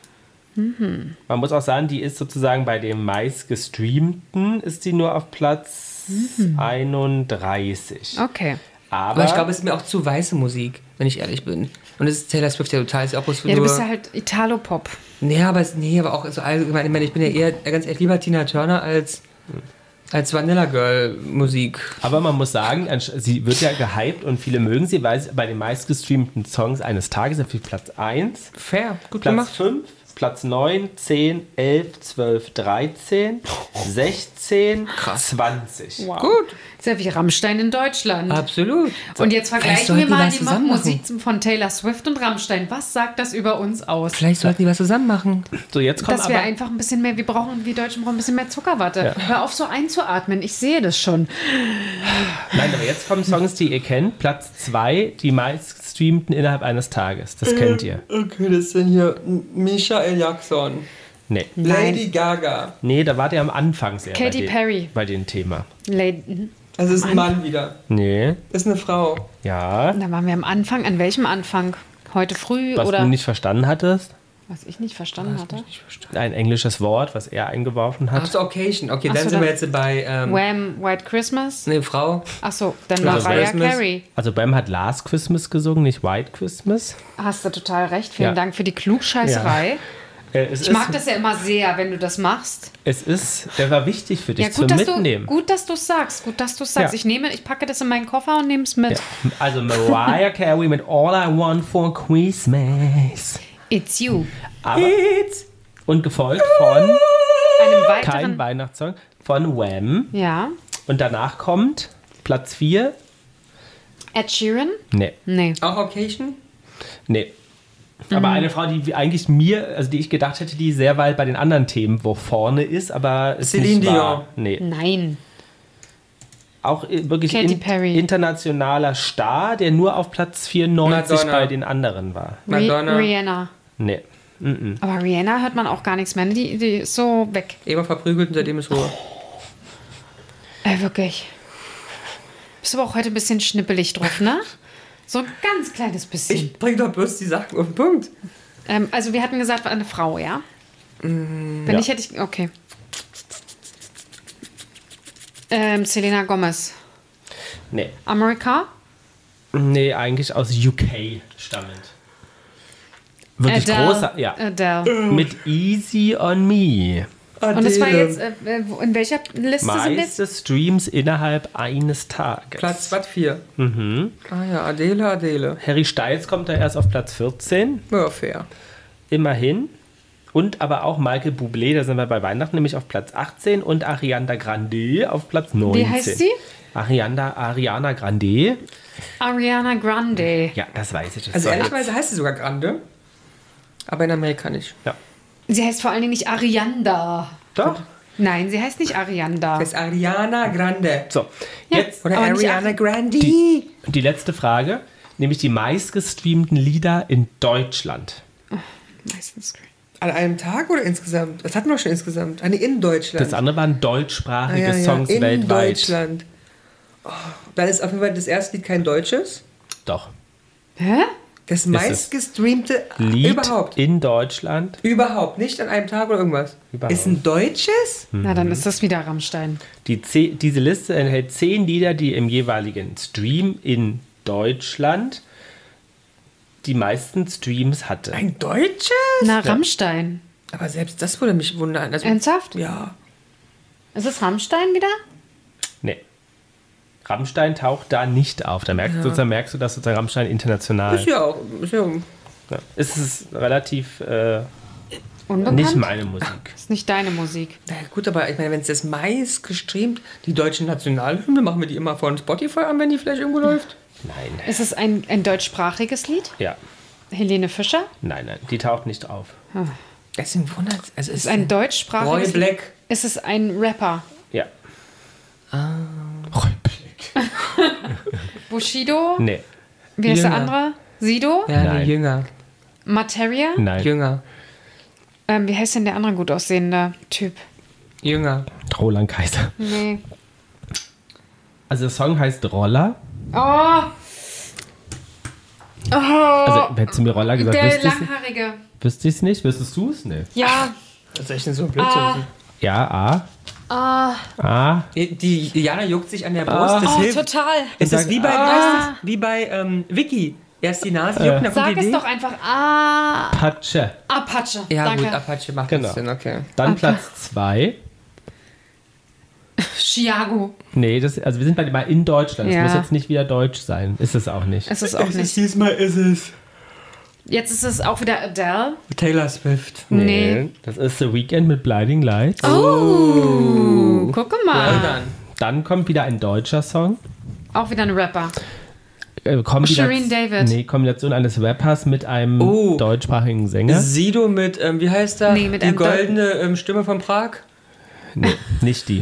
Man muss auch sagen, die ist sozusagen bei dem meist gestreamten, ist sie nur auf Platz einunddreißig. Okay. Aber, Aber ich glaube, es ist mir auch zu weiße Musik, wenn ich ehrlich bin. Und es ist Taylor Swift ja total, ist ja auch bloß für Ja, du nur... bist ja halt Italo-Pop. Nee, aber, es, nee, aber auch so allgemein. Ich meine, ich bin ja eher ganz ehrlich lieber Tina Turner als, als Vanilla Girl Musik. aber man muss sagen, ansch- sie wird ja gehypt und viele mögen sie, weil sie bei den meistgestreamten Songs eines Tages auf Platz eins, Fair, gut Platz gemacht. fünf, Platz neun, zehn, elf, zwölf, dreizehn, sechzehn, zwanzig. Wow. Gut. Ist ja wie Rammstein in Deutschland. Absolut. Und jetzt Vielleicht vergleichen sollten wir die mal was die zusammen machen. Musik von Taylor Swift und Rammstein. Was sagt das über uns aus? Vielleicht sollten die was zusammen machen. So, jetzt kommen Dass wir aber... einfach ein bisschen mehr, wir brauchen, wir Deutschen brauchen ein bisschen mehr Zuckerwatte. Hör auf so einzuatmen, ich sehe das schon. Nein, aber jetzt kommen Songs, die ihr kennt. Platz zwei, die meistgestreamten innerhalb eines Tages. Das kennt ihr. Okay, das sind hier Michael Jackson, Nee. Lady Gaga. Nee, da wart ihr am Anfang sehr Katy bei, den, Perry. bei dem Thema. Lady, Das ist ein Mann wieder. Nee, Das ist eine Frau. ja. da waren wir am Anfang. An welchem Anfang? Heute früh Was oder du nicht verstanden hattest, was ich nicht verstanden hatte? ein englisches Wort, was er eingeworfen hat. Ach so, Occasion. Okay, Ach dann so, sind wir dann- jetzt bei ähm, Wham! White Christmas? eine Frau. Achso, dann Last Mariah Christmas. Carey. Also Bam hat Last Christmas gesungen, nicht White Christmas. Hast du total recht. Vielen Ja. Dank für die Klugscheißerei. Äh, es, Ich ist, mag das ja immer sehr, wenn du das machst. es ist, der war wichtig für dich Ja, zum gut, dass du, Mitnehmen. gut, dass du es sagst. Gut, dass du es sagst. Ja. Ich nehme, ich packe das in meinen Koffer und nehme es mit. Ja. Also Mariah Carey mit All I Want for Christmas. It's you. Aber, und gefolgt von Einem kein weiteren. Weihnachtssong von Wham. Ja. Und danach kommt Platz vier. Ed Sheeran? Nee, Nee. Auch Occasion? nee. Mhm. Aber eine Frau, die eigentlich mir, also die ich gedacht hätte, die sehr weit bei den anderen Themen wo vorne ist, aber ist Celine nicht wahr. Dion. Nee. Nein. Auch äh, wirklich Katy in, Perry. internationaler Star, der nur auf Platz vierundneunzig Madonna. bei den anderen war. Madonna. Ri- Rihanna. Nee. Aber Rihanna hört man auch gar nichts mehr. Die, die ist so weg. Immer verprügelt und seitdem ist Ruhe. Äh, wirklich. Bist aber auch heute ein bisschen schnippelig drauf, ne? So ein ganz kleines bisschen. Ich bring doch bloß die Sachen auf den Punkt. Ähm, also wir hatten gesagt, eine Frau, ja? Wenn ja. nicht, hätte ich... Okay. Ähm, Selena Gomez. Nee. Amerika? Nee, eigentlich aus U K stammend. Wirklich Adele. großer, ja. Adele. Mit Easy on Me. Und das war jetzt... Äh, wo- in welcher Liste sind wir jetzt? Meiste Streams innerhalb eines Tages. Platz was vier. Mhm. Ah ja, Adele, Adele. Harry Styles kommt da erst auf Platz vierzehn. Ja, fair. Immerhin. Und aber auch Michael Bublé, da sind wir bei Weihnachten, nämlich auf Platz achtzehn. Und Ariana Grande auf Platz neunzehn. Wie heißt sie? Ariana, Ariana Grande. Ariana Grande. Ja, das weiß ich. Das Also soll ehrlicherweise heißt sie sogar Grande. Aber in Amerika nicht. jetzt- Ja. Sie heißt vor allen Dingen nicht Arianda. Doch. Nein, sie heißt nicht Arianda. Das ist Ariana Grande. So, Ja. jetzt Oder Aber nicht Ariana Ari- Grande. die, die letzte Frage, nämlich die meistgestreamten Lieder in Deutschland. Meistens. An einem Tag oder insgesamt? Das hatten wir schon insgesamt. Eine in Deutschland. Das andere waren Ah, deutschsprachige ja, ja. Songs in weltweit. Deutschland. Oh, dann ist auf jeden Fall das erste Lied kein deutsches. Doch. Hä? Das meistgestreamte Lied überhaupt. in Deutschland. Überhaupt. Nicht an einem Tag oder irgendwas. Überhaupt. Ist ein deutsches? Na, dann ist das wieder Rammstein. Die ze- diese Liste enthält zehn Lieder, die im jeweiligen Stream in Deutschland die meisten Streams hatte. Ein deutsches? Na, Rammstein. Aber selbst das würde mich wundern. Also, Ernsthaft? Ja. Ist es Rammstein wieder? Nee. Rammstein taucht da nicht auf. Da merkst, du, sozusagen merkst du, dass sozusagen Rammstein international Ist ja auch. Ist ja ja. Es ist relativ äh, Unbekannt? nicht meine Musik. Ist nicht deine Musik. Na gut, aber ich meine, wenn es das meist gestreamt, die deutschen Nationalhymne, machen wir die immer von Spotify an, wenn die vielleicht irgendwo läuft? Nein. Ist es ein, ein deutschsprachiges Lied? Ja. Helene Fischer? Nein, nein. Die taucht nicht auf. Deswegen wundert es. Also Ist ist ein Roy deutschsprachiges Lied? Black. Ist es ein Rapper? Ja. Ah. Rückblick. Bushido? Nee. Wie heißt der Jünger. andere? Sido? Ja, Nein. nee, Jünger. Materia? Nein. Jünger. Ähm, wie heißt denn der andere gut aussehende Typ? Jünger. Roland Kaiser. Nee. Also der Song heißt Roller. Oh! Oh! Also hättest du mir Roller gesagt, der wüsste ich es Langhaarige. wüsste ich's nicht? Wüsstest du es? Nee. Ja. Was soll ich denn so blöd Ah. sein? Ja, A. Ah. A. Die, die Jana juckt sich an der Brust. Das Oh, hilft. total. Es ist Sag- wie bei, Ah. wie heißt das? Wie bei ähm, Vicky. Erst die Nase juckt, dann kommt Sag die es Idee. doch einfach. Ah. Patsche. Apache. Ja, Danke. gut, Apache macht Genau. das Sinn, okay. Dann Okay. Platz zwei. Chiago. Nee, das, also wir sind bei, bei in Deutschland. Es Ja. muss jetzt nicht wieder deutsch sein. Ist es auch nicht. Es ist auch nicht. Diesmal ist es Jetzt ist es auch wieder Adele. Taylor Swift. Nee. Das ist The Weeknd mit Blinding Lights. Oh. Gucke Well mal. done. Dann kommt wieder ein deutscher Song. Auch wieder ein Rapper. Äh, Kombination, Shireen David. Nee, Kombination eines Rappers mit einem Oh. deutschsprachigen Sänger. Sido mit, ähm, wie heißt er? Nee, mit die einem goldene ähm, Stimme von Prag? Nee, nicht die.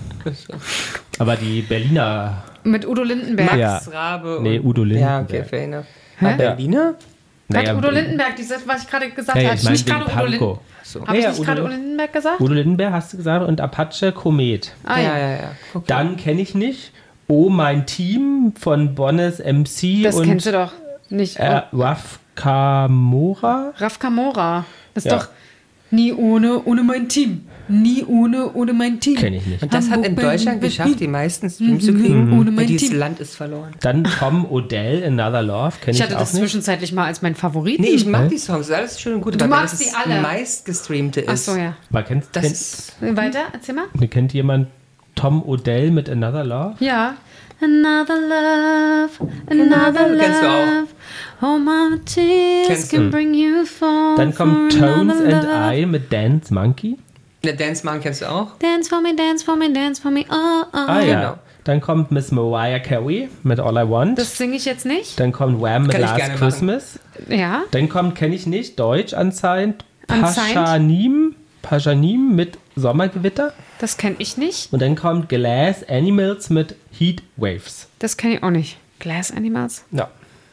Aber die Berliner. Mit Udo Lindenberg. Max Ja. Rabe. Nee, und- Udo Ja, Lindenberg. okay, fair enough. Hä? War Berliner? Hat Naja, Udo Lindenberg, dieses, was ich gerade gesagt Ja, habe. ich meine nicht wegen gerade Udo Pankow. Lindenberg. So. Habe ich Ja, nicht Udo gerade Lin- Udo Lindenberg gesagt? Udo Lindenberg hast du gesagt und Apache Komet. Ah, Ja, ja. ja, ja. Okay. Dann kenne ich nicht Oh mein Team von Bonnes M C Das und kennst du doch nicht. äh, Raf Kamora. Raf Kamora. Das ist Ja. doch nie ohne, ohne mein Team. Nie ohne, ohne mein Team. Kenne ich nicht. Und das hat in Hamburg, Deutschland Berlin, geschafft, die meisten Streams zu kriegen. Ohne mein Dieses Team. Land ist verloren. Dann Tom Odell, Another Love. Kenne Ich ich, hatte auch das nicht. zwischenzeitlich mal als mein Favorit. Nee, ich mag die Songs, das ist alles schön und gut. Du aber magst das die das alle. meistgestreamte ist. Ach so, ja. Aber kennst, Das kennt, ist Weiter, erzähl mal. kennt jemand Tom Odell mit Another Love? Ja. Another love, another love. Kennst du auch. Oh, my tears Kennst can du. bring you fall Dann kommt for Tones another and love. I mit Dance Monkey. Der Dance Man kennst du auch? Dance for me, dance for me, dance for me, oh, oh. Ah ja. Genau. Dann kommt Miss Mariah Carey mit All I Want. Das singe ich jetzt nicht. Dann kommt Wham mit Kann ich Last gerne machen. Christmas. Ja. Dann kommt, kenne ich nicht, Deutsch anscheinend, Anscheinend. Paschanim, Paschanim mit Sommergewitter. Das kenne ich nicht. Und dann kommt Glass Animals mit Heat Waves. Das kenne ich auch nicht. Glass Animals? Ja.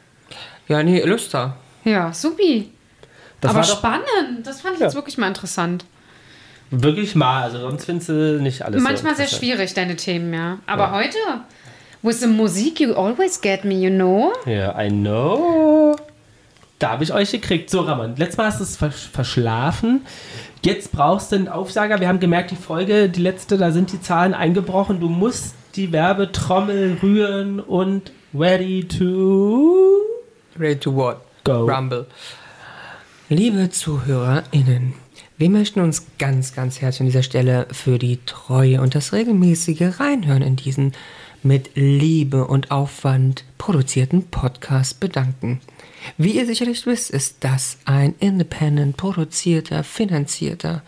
Ja, nee, Luster. Ja, supi. Das Aber war doch spannend. Das fand ich Ja. jetzt wirklich mal interessant. wirklich mal, also sonst findest du nicht alles Manchmal so sehr interessant. schwierig, deine Themen, ja. Aber heute, with the Musik, you always get me, you know? Ja, I know. Da habe ich euch gekriegt. So, Ramon, letztes Mal hast du es versch- verschlafen. Jetzt brauchst du einen Aufsager. Wir haben gemerkt, die Folge, die letzte, da sind die Zahlen eingebrochen. Du musst die Werbetrommel rühren und ready to Ready to what? go. Rumble. Liebe ZuhörerInnen, wir möchten uns ganz, ganz herzlich an dieser Stelle für die Treue und das regelmäßige Reinhören in diesen mit Liebe und Aufwand produzierten Podcast bedanken. Wie ihr sicherlich wisst, ist das ein independent produzierter, finanzierter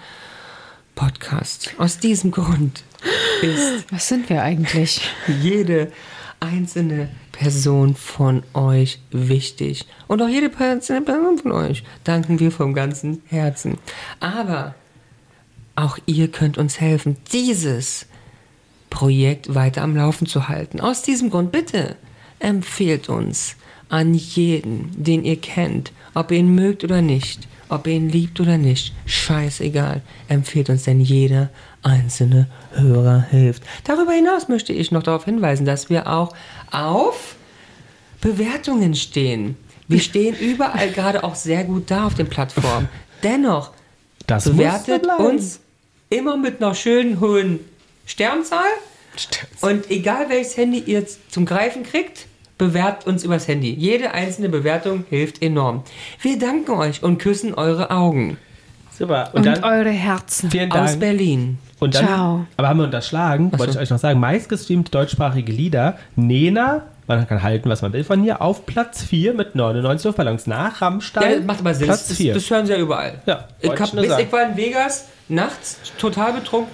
Podcast. Aus diesem Grund ist Was sind wir eigentlich? jede einzelne Person von euch wichtig. Und auch jede einzelne Person von euch danken wir vom ganzen Herzen. Aber auch ihr könnt uns helfen, dieses Projekt weiter am Laufen zu halten. Aus diesem Grund bitte empfehlt uns an jeden, den ihr kennt, ob ihr ihn mögt oder nicht, ob ihr ihn liebt oder nicht, scheißegal, empfehlt uns, denn jeder einzelne Hörer hilft. Darüber hinaus möchte ich noch darauf hinweisen, dass wir auch auf Bewertungen stehen. Wir stehen überall gerade auch sehr gut da auf den Plattformen. Dennoch, Das muss bewertet so bleiben. uns immer mit einer schönen hohen Sternzahl. Und egal welches Handy ihr jetzt zum Greifen kriegt, bewertet uns übers Handy. Jede einzelne Bewertung hilft enorm. Wir danken euch und küssen eure Augen. Super. Und, Und dann, eure Herzen. vielen Aus Dank. Berlin. Und dann, Ciao. aber haben wir unterschlagen, wollte ich euch noch sagen, meistgestreamte deutschsprachige Lieder, Nena, man kann halten, was man will von hier, auf Platz vier mit neunundneunzig Luftballons nach Ja, Rammstein. das macht aber Sinn. Platz Das, vier. das hören sie ja überall. Ja, ich, wollte hab, ich nur bis, sagen. ich war in Vegas nachts total betrunken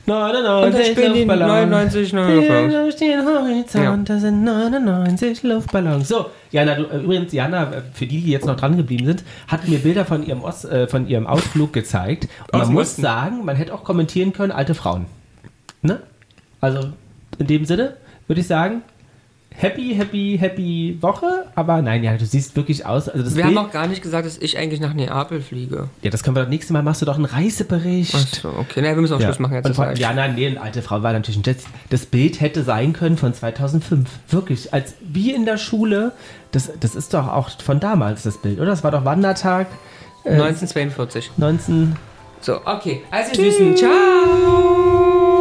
neunundneunzig Und ich bin die neunundneunzig Luftballons. Durch den Horizont, das sind neunundneunzig Luftballons. So, Jana, du, übrigens, Jana, für die, die jetzt noch dran geblieben sind, hat mir Bilder von ihrem, Ost, äh, von ihrem Ausflug gezeigt. Und Aus man muss Osten. sagen, man hätte auch kommentieren können, alte Frauen. Ne? Also, in dem Sinne würde ich sagen, happy, happy, happy Woche. Aber nein, ja, du siehst wirklich aus. Also das Wir Bild, haben auch gar nicht gesagt, dass ich eigentlich nach Neapel fliege. ja, das können wir das nächste Mal, machst du doch einen Reisebericht. Achso, okay. Na, wir müssen auch Ja. Schluss machen jetzt. Und ist vor, falsch. ja, nein, nee, eine alte Frau war natürlich ein Jet. Das Bild hätte sein können von zweitausendfünf. Wirklich, als wie in der Schule. Das, das ist doch auch von damals das Bild, oder? Das war doch Wandertag äh, neunzehnhundertzweiundvierzig. neunzehn. So, okay. Also, ihr Süßen, ciao!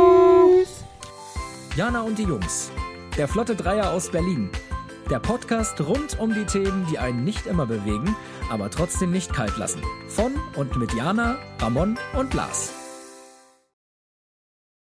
Jana und die Jungs. Der Flotte Dreier aus Berlin. Der Podcast rund um die Themen, die einen nicht immer bewegen, aber trotzdem nicht kalt lassen. Von und mit Jana, Ramon und Lars.